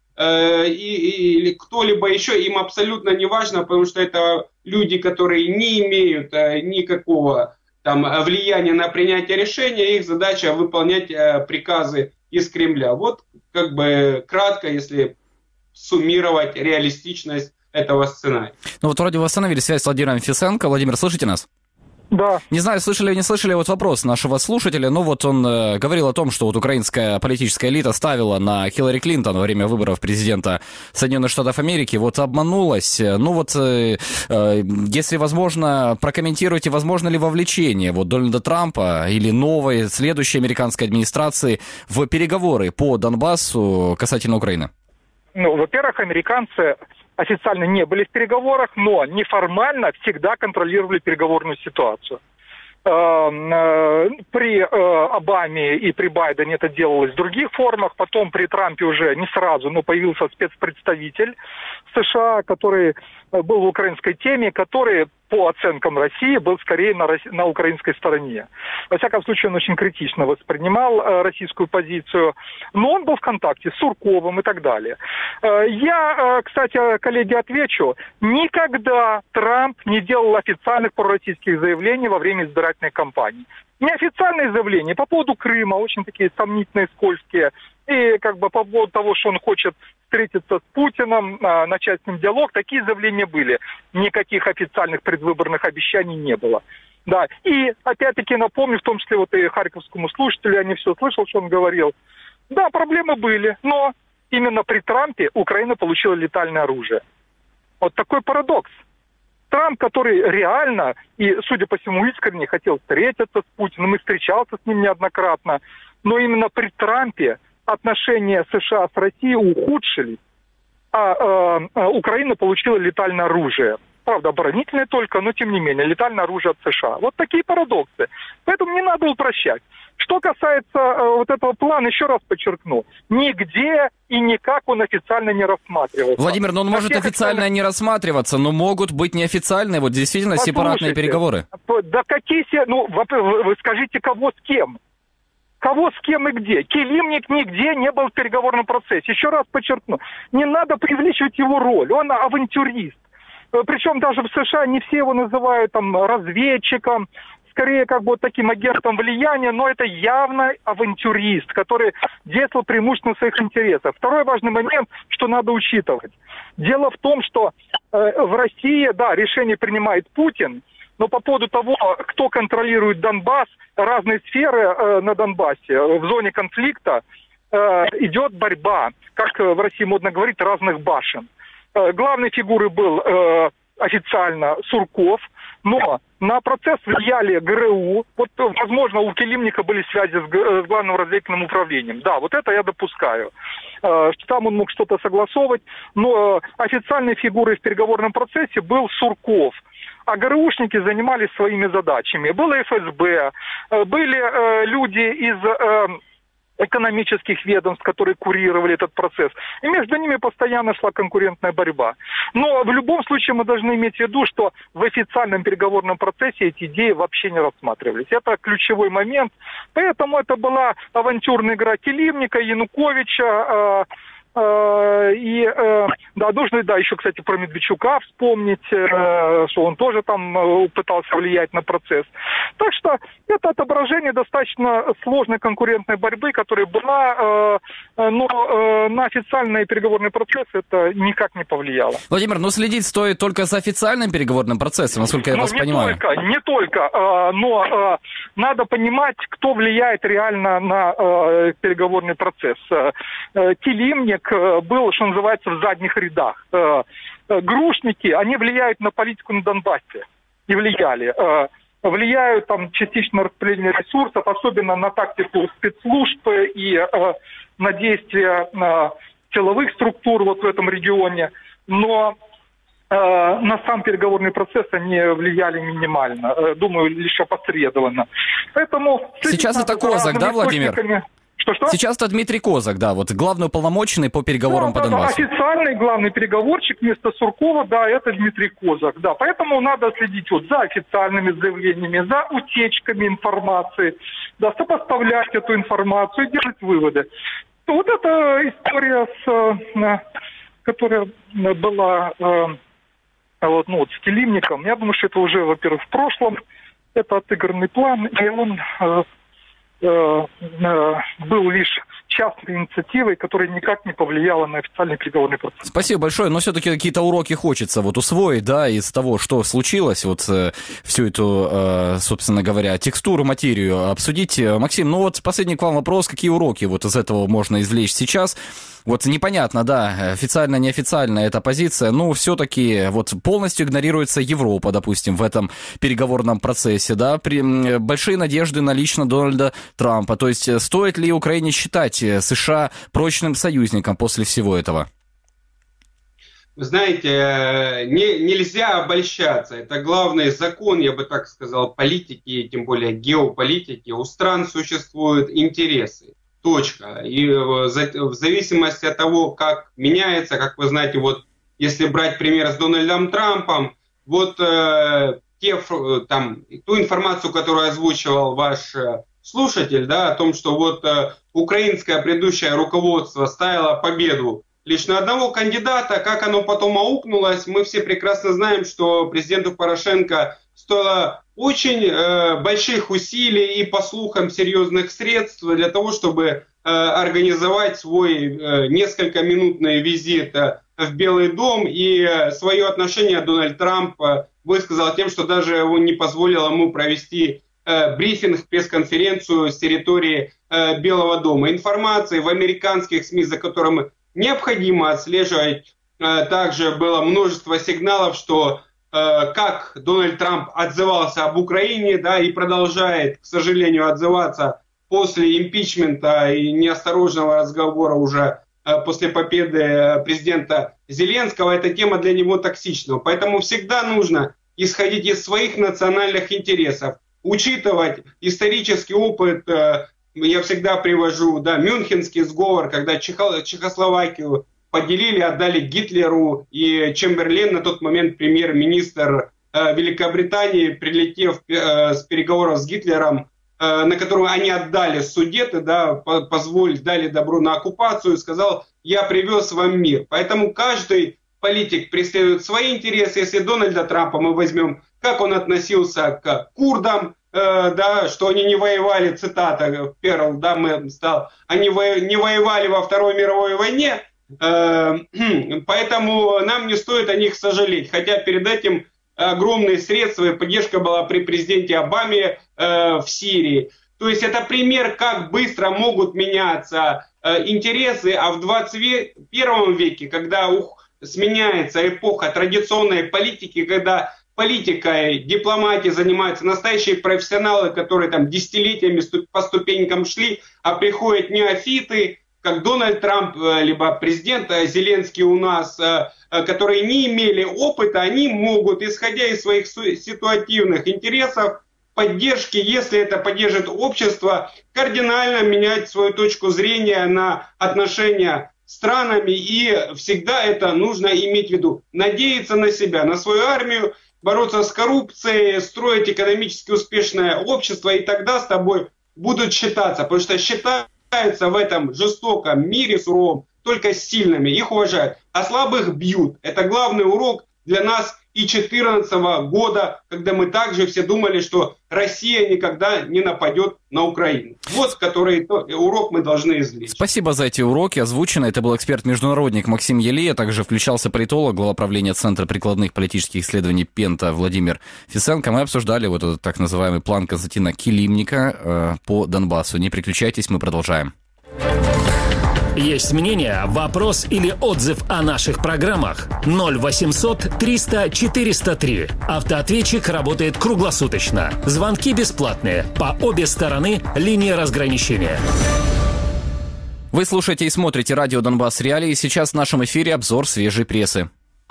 или кто-либо еще, им абсолютно не важно, потому что это люди, которые не имеют никакого там влияния на принятие решения, их задача выполнять приказы из Кремля. Вот как бы кратко, если суммировать реалистичность этого сценария. Ну вот вроде восстановили связь с Владимиром Фисенко. Владимир, слышите нас? Да. Не знаю, слышали или не слышали вот вопрос нашего слушателя, но вот он говорил о том, что вот украинская политическая элита ставила на Хиллари Клинтон во время выборов президента Соединенных Штатов Америки, вот обманулась. Ну вот, если возможно, прокомментируйте, возможно ли вовлечение вот Дональда Трампа или новой, следующей американской администрации в переговоры по Донбассу касательно Украины? Во-первых, американцы официально не были в переговорах, но неформально всегда контролировали переговорную ситуацию. При Обаме и при Байдене это делалось в других формах. Потом при Трампе уже не сразу, но появился спецпредставитель США, который был в украинской теме, который, по оценкам России, был скорее на украинской стороне. Во всяком случае, он очень критично воспринимал российскую позицию. Но он был в контакте с Сурковым и так далее. Я, кстати, коллеги, отвечу. Никогда Трамп не делал официальных пророссийских заявлений во время избирательной кампании. Неофициальные заявления по поводу Крыма, очень такие сомнительные, скользкие. И как бы по поводу того, что он хочет встретиться с Путиным, начать с ним диалог, такие заявления были. Никаких официальных предвыборных обещаний не было. Да. И опять-таки напомню, в том числе вот и харьковскому слушателю, я не все слышал, что он говорил. Да, проблемы были, но именно при Трампе Украина получила летальное оружие. Вот такой парадокс. Трамп, который реально и, судя по всему, искренне хотел встретиться с Путиным и встречался с ним неоднократно, но именно при Трампе отношения США с Россией ухудшились, а Украина получила летальное оружие. Правда, оборонительное только, но тем не менее, летальное оружие от США. Вот такие парадоксы. Поэтому не надо упрощать. Что касается вот этого плана, еще раз подчеркну, нигде и никак он официально не рассматривается. Владимир, но он может официально не рассматриваться, но могут быть неофициальные, вот действительно сепаратные переговоры. Да какие все, ну, вы скажите, кого с кем? Кого с кем и где? Килимник нигде не был в переговорном процессе. Еще раз подчеркну, не надо преувеличивать его роль, он авантюрист. Причем даже в США не все его называют там разведчиком, скорее как бы вот таким агентом влияния, но это явно авантюрист, который действовал преимущественно в своих интересах. Второй важный момент, что надо учитывать. Дело в том, что в России, да, решение принимает Путин, но по поводу того, кто контролирует Донбасс, разные сферы на Донбассе, в зоне конфликта идет борьба, как в России модно говорить, разных башен. Главной фигурой был официально Сурков, но на процесс влияли ГРУ. Вот, возможно, у Килимника были связи с Главным разведывательным управлением. Да, вот это я допускаю. Что там он мог что-то согласовывать. Но официальной фигурой в переговорном процессе был Сурков. А ГРУшники занимались своими задачами. Было ФСБ, были люди из экономических ведомств, которые курировали этот процесс. И между ними постоянно шла конкурентная борьба. Но в любом случае мы должны иметь в виду, что в официальном переговорном процессе эти идеи вообще не рассматривались. Это ключевой момент. Поэтому это была авантюрная игра Килимника, Януковича, да, нужно, да, еще, кстати, про Медведчука вспомнить, что он тоже там пытался влиять на процесс. Так что это отображение достаточно сложной конкурентной борьбы, которая была, но на официальный переговорный процесс это никак не повлияло. Владимир, ну следить стоит только за официальным переговорным процессом, насколько я вас понимаю. Не только, но надо понимать, кто влияет реально на переговорный процесс. Килимник был, что называется, в задних рядах. Грушники, они влияют на политику на Донбассе. И влияли. Влияют там частично на распределение ресурсов, особенно на тактику спецслужб и на действия силовых структур вот в этом регионе. Но на сам переговорный процесс они влияли минимально. Думаю, лишь опосредованно. Поэтому сейчас это Козак, да, Владимир? Что? Сейчас это Дмитрий Козак, да, вот главный уполномоченный по переговорам по Донбассу. Да, официальный главный переговорщик вместо Суркова, да, это Дмитрий Козак, да. Поэтому надо следить вот за официальными заявлениями, за утечками информации, да, сопоставлять эту информацию и делать выводы. Вот эта история, которая была с Килимником, я думаю, что это уже, во-первых, в прошлом, это отыгранный план, и он был лишь частной инициативой, которая никак не повлияла на официальный переговорный процесс. Спасибо большое, но все-таки какие-то уроки хочется вот усвоить, да, из того, что случилось, вот всю эту, собственно говоря, текстуру, материю обсудить. Максим, ну вот последний к вам вопрос, какие уроки вот из этого можно извлечь сейчас? Вот непонятно, да, официально, неофициально эта позиция, но все-таки вот полностью игнорируется Европа, допустим, в этом переговорном процессе, да, большие надежды на лично Дональда Трампа, то есть стоит ли Украине считать США прочным союзником после всего этого? знаете, нельзя обольщаться. Это главный закон, я бы так сказал, политики, тем более геополитики. У стран существуют интересы. Точка. И в зависимости от того, как меняется, как вы знаете, вот если брать пример с Дональдом Трампом, вот ту информацию, которую озвучивал ваш слушатель, да, о том, что вот украинское предыдущее руководство ставило победу лишь на одного кандидата, как оно потом аукнулось, мы все прекрасно знаем, что президенту Порошенко стоило очень больших усилий и, по слухам, серьезных средств для того, чтобы организовать свой несколькоминутный визит в Белый дом. И свое отношение Дональд Трамп высказал тем, что даже он не позволил ему провести брифинг, пресс-конференцию с территории Белого дома. Информации в американских СМИ, за которым необходимо отслеживать, также было множество сигналов, что как Дональд Трамп отзывался об Украине, да, и продолжает, к сожалению, отзываться после импичмента и неосторожного разговора уже после победы президента Зеленского. Эта тема для него токсична. Поэтому всегда нужно исходить из своих национальных интересов, учитывать исторический опыт. Я всегда привожу, да, Мюнхенский сговор, когда Чехословакию поделили, отдали Гитлеру, и Чемберлен, на тот момент премьер-министр Великобритании, прилетев с переговоров с Гитлером, на которую они отдали Судеты, да, дали добро на оккупацию, сказал: я привез вам мир. Поэтому каждый политик преследует свои интересы. Если Дональда Трампа мы возьмем, как он относился к курдам, да, что они не воевали, цитата, Перл, да, они не воевали во Второй мировой войне, поэтому нам не стоит о них сожалеть. Хотя перед этим огромные средства и поддержка была при президенте Обаме в Сирии. То есть это пример, как быстро могут меняться интересы, а в 21 веке, когда сменяется эпоха традиционной политики, когда политикой, дипломатией занимаются настоящие профессионалы, которые там десятилетиями по ступенькам шли, а приходят неофиты, как Дональд Трамп, либо президент Зеленский у нас, которые не имели опыта, они могут, исходя из своих ситуативных интересов, поддержки, если это поддержит общество, кардинально менять свою точку зрения на отношения с странами. И всегда это нужно иметь в виду. Надеяться на себя, на свою армию, бороться с коррупцией, строить экономически успешное общество, и тогда с тобой будут считаться. Потому что считаются в этом жестоком мире суровом только с сильными, их уважают. А слабых бьют. Это главный урок для нас и 2014 года, когда мы также все думали, что Россия никогда не нападет на Украину. Вот который урок мы должны извлечь. Спасибо за эти уроки. Озвучено. Это был эксперт-международник Максим Елея. Также включался политолог, глава правления Центра прикладных политических исследований Пента Владимир Фисенко. Мы обсуждали вот этот так называемый план Константина Килимника по Донбассу. Не переключайтесь, мы продолжаем. Есть мнение, вопрос или отзыв о наших программах? 0800 300 403. Автоответчик работает круглосуточно. Звонки бесплатные. По обе стороны линии разграничения. Вы слушаете и смотрите радио «Донбасс Реалии». Сейчас в нашем эфире обзор свежей прессы.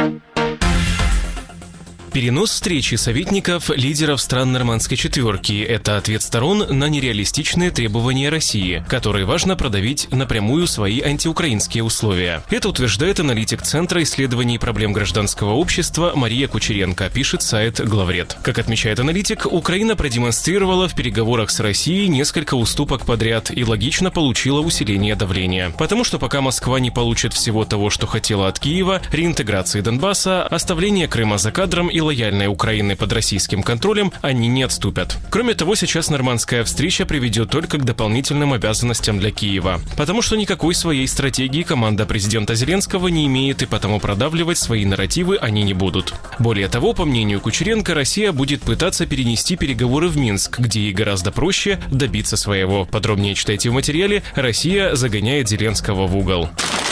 Перенос встречи советников лидеров стран Нормандской четверки – это ответ сторон на нереалистичные требования России, которые важно продавить напрямую свои антиукраинские условия. Это утверждает аналитик Центра исследований проблем гражданского общества Мария Кучеренко, пишет сайт «Главред». Как отмечает аналитик, Украина продемонстрировала в переговорах с Россией несколько уступок подряд и логично получила усиление давления. Потому что пока Москва не получит всего того, что хотела от Киева, реинтеграции Донбасса, оставления Крыма за кадром и лояльной Украины под российским контролем, они не отступят. Кроме того, сейчас нормандская встреча приведет только к дополнительным обязанностям для Киева. Потому что никакой своей стратегии команда президента Зеленского не имеет, и потому продавливать свои нарративы они не будут. Более того, по мнению Кучеренко, Россия будет пытаться перенести переговоры в Минск, где ей гораздо проще добиться своего. Подробнее читайте в материале «Россия загоняет Зеленского в угол».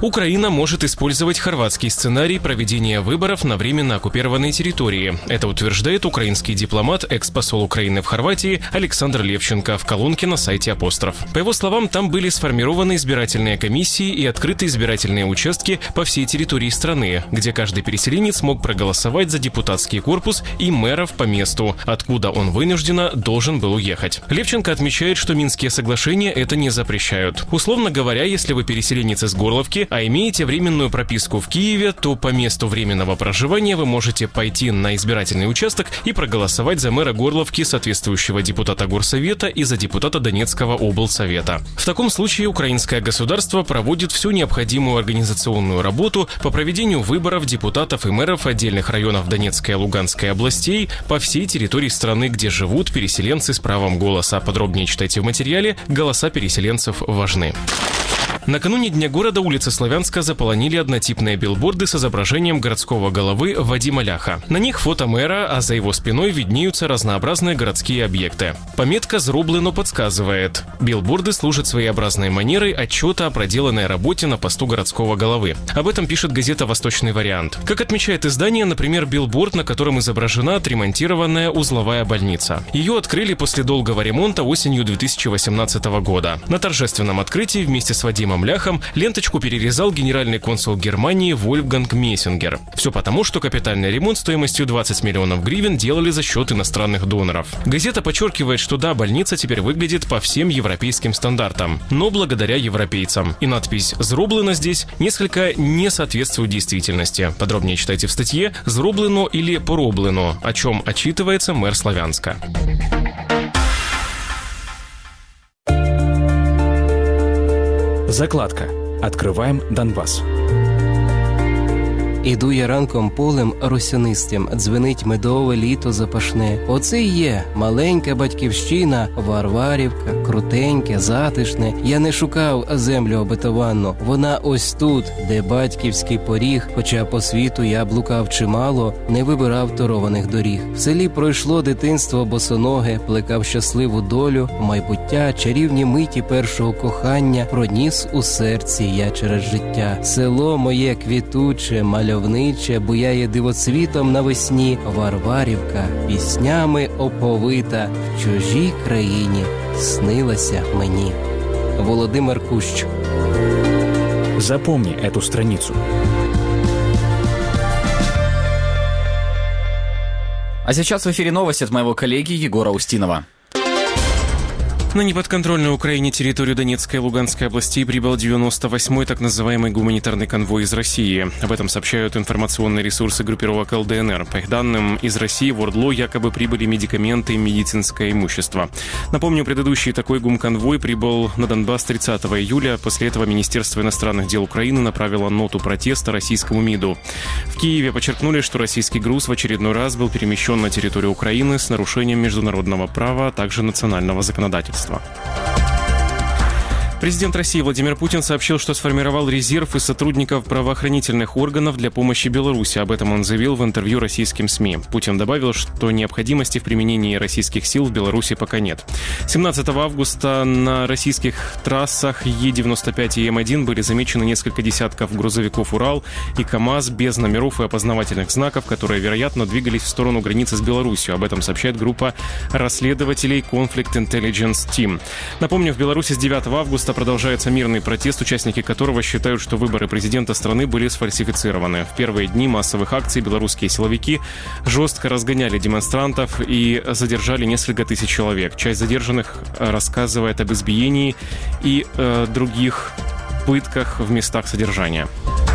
Украина может использовать хорватский сценарий проведения выборов на временно оккупированной территории. Это утверждает украинский дипломат, экс-посол Украины в Хорватии Александр Левченко в колонке на сайте «Апостроф». По его словам, там были сформированы избирательные комиссии и открыты избирательные участки по всей территории страны, где каждый переселенец мог проголосовать за депутатский корпус и мэров по месту, откуда он вынужденно должен был уехать. Левченко отмечает, что Минские соглашения это не запрещают. Условно говоря, если вы переселенец из Горловки, а имеете временную прописку в Киеве, то по месту временного проживания вы можете пойти на избирательный участок и проголосовать за мэра Горловки, соответствующего депутата Горсовета и за депутата Донецкого облсовета. В таком случае украинское государство проводит всю необходимую организационную работу по проведению выборов депутатов и мэров отдельных районов Донецкой и Луганской областей по всей территории страны, где живут переселенцы с правом голоса. Подробнее читайте в материале «Голоса переселенцев важны». Накануне Дня города улицы Славянска заполонили однотипные билборды с изображением городского головы Вадима Ляха. На них фото мэра, а за его спиной виднеются разнообразные городские объекты. Пометка «Зроблено» подсказывает. Билборды служат своеобразной манерой отчета о проделанной работе на посту городского головы. Об этом пишет газета «Восточный вариант». Как отмечает издание, например, билборд, на котором изображена отремонтированная узловая больница. Ее открыли после долгого ремонта осенью 2018 года. На торжественном открытии вместе с Вадимом Ляхом ленточку перерезал генеральный консул Германии Вольфганг Мессингер. Все потому, что капитальный ремонт стоимостью 20 миллионов гривен делали за счет иностранных доноров. Газета подчеркивает, что да, больница теперь выглядит по всем европейским стандартам, но благодаря европейцам. И надпись «Зроблено» здесь несколько не соответствует действительности. Подробнее читайте в статье «Зроблено» или «Пороблено», о чем отчитывается мэр Славянска. Закладка. Открываем Донбасс. Іду я ранком полем росянистим, дзвенить медове літо запашне. Оце й є маленька батьківщина, Варварівка, крутеньке, затишне. Я не шукав землю обетованну, вона ось тут, де батьківський поріг. Хоча по світу я блукав чимало, не вибирав торованих доріг. В селі пройшло дитинство босоноге, плекав щасливу долю, майбуття, чарівні миті першого кохання проніс у серці я через життя. Село моє квітуче, мальовниче, буяє дивоцвітом навесні. Варварівка піснями оповита, в чужій країні снилася мені. Володимир Кущ. Запомни эту страницу. А сейчас в эфире новости от моего коллеги Егора Устинова. На неподконтрольную Украине территорию Донецкой и Луганской областей прибыл 98-й так называемый гуманитарный конвой из России. Об этом сообщают информационные ресурсы группировок ЛДНР. По их данным, из России в ОРДЛО якобы прибыли медикаменты и медицинское имущество. Напомню, предыдущий такой гумконвой прибыл на Донбасс 30 июля. После этого Министерство иностранных дел Украины направило ноту протеста российскому МИДу. В Киеве подчеркнули, что российский груз в очередной раз был перемещен на территорию Украины с нарушением международного права, а также национального законодательства. Президент России Владимир Путин сообщил, что сформировал резерв из сотрудников правоохранительных органов для помощи Беларуси. Об этом он заявил в интервью российским СМИ. Путин добавил, что необходимости в применении российских сил в Беларуси пока нет. 17 августа на российских трассах Е-95 и М1 были замечены несколько десятков грузовиков «Урал» и КАМАЗ без номеров и опознавательных знаков, которые, вероятно, двигались в сторону границы с Беларусью. Об этом сообщает группа расследователей Conflict Intelligence Team. Напомню, в Беларуси с 9 августа продолжается мирный протест, участники которого считают, что выборы президента страны были сфальсифицированы. В первые дни массовых акций белорусские силовики жестко разгоняли демонстрантов и задержали несколько тысяч человек. Часть задержанных рассказывает об избиении и других пытках в местах содержания.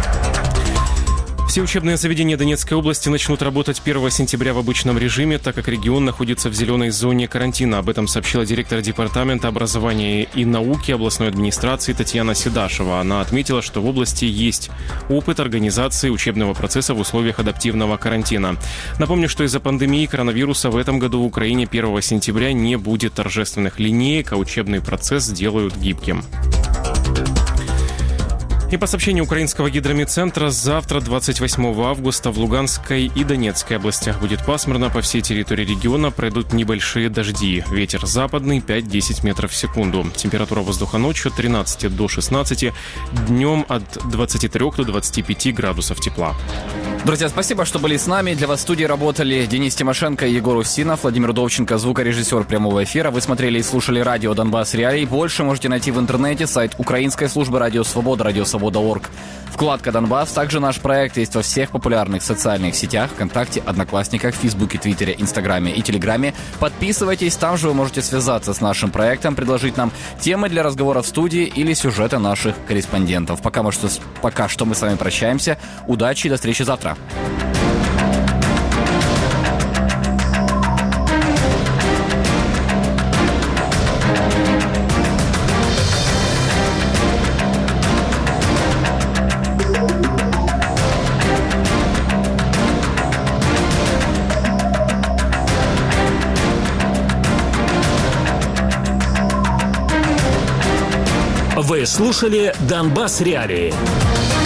Все учебные заведения Донецкой области начнут работать 1 сентября в обычном режиме, так как регион находится в зеленой зоне карантина. Об этом сообщила директор Департамента образования и науки областной администрации Татьяна Седашева. Она отметила, что в области есть опыт организации учебного процесса в условиях адаптивного карантина. Напомню, что из-за пандемии коронавируса в этом году в Украине 1 сентября не будет торжественных линеек, а учебный процесс сделают гибким. И по сообщению украинского гидромедцентра, завтра, 28 августа, в Луганской и Донецкой областях будет пасмурно. По всей территории региона пройдут небольшие дожди. Ветер западный 5-10 метров в секунду. Температура воздуха ночью 13 до 16, днем от 23 до 25 градусов тепла. Друзья, спасибо, что были с нами. Для вас в студии работали Денис Тимошенко и Егор Усинов, Владимир Довченко, звукорежиссер прямого эфира. Вы смотрели и слушали радио «Донбасс Реалии». Больше можете найти в интернете, сайт украинской службы «Радио Свобода», радиосвобода.орг. Вкладка «Донбасс». Также наш проект есть во всех популярных социальных сетях: ВКонтакте, Одноклассниках, Фейсбуке, Твиттере, Инстаграме и Телеграме. Подписывайтесь, там же вы можете связаться с нашим проектом, предложить нам темы для разговора в студии или сюжеты наших корреспондентов. Пока что мы с вами прощаемся. Удачи и до встречи завтра. Вы слушали «Донбасс Реалии».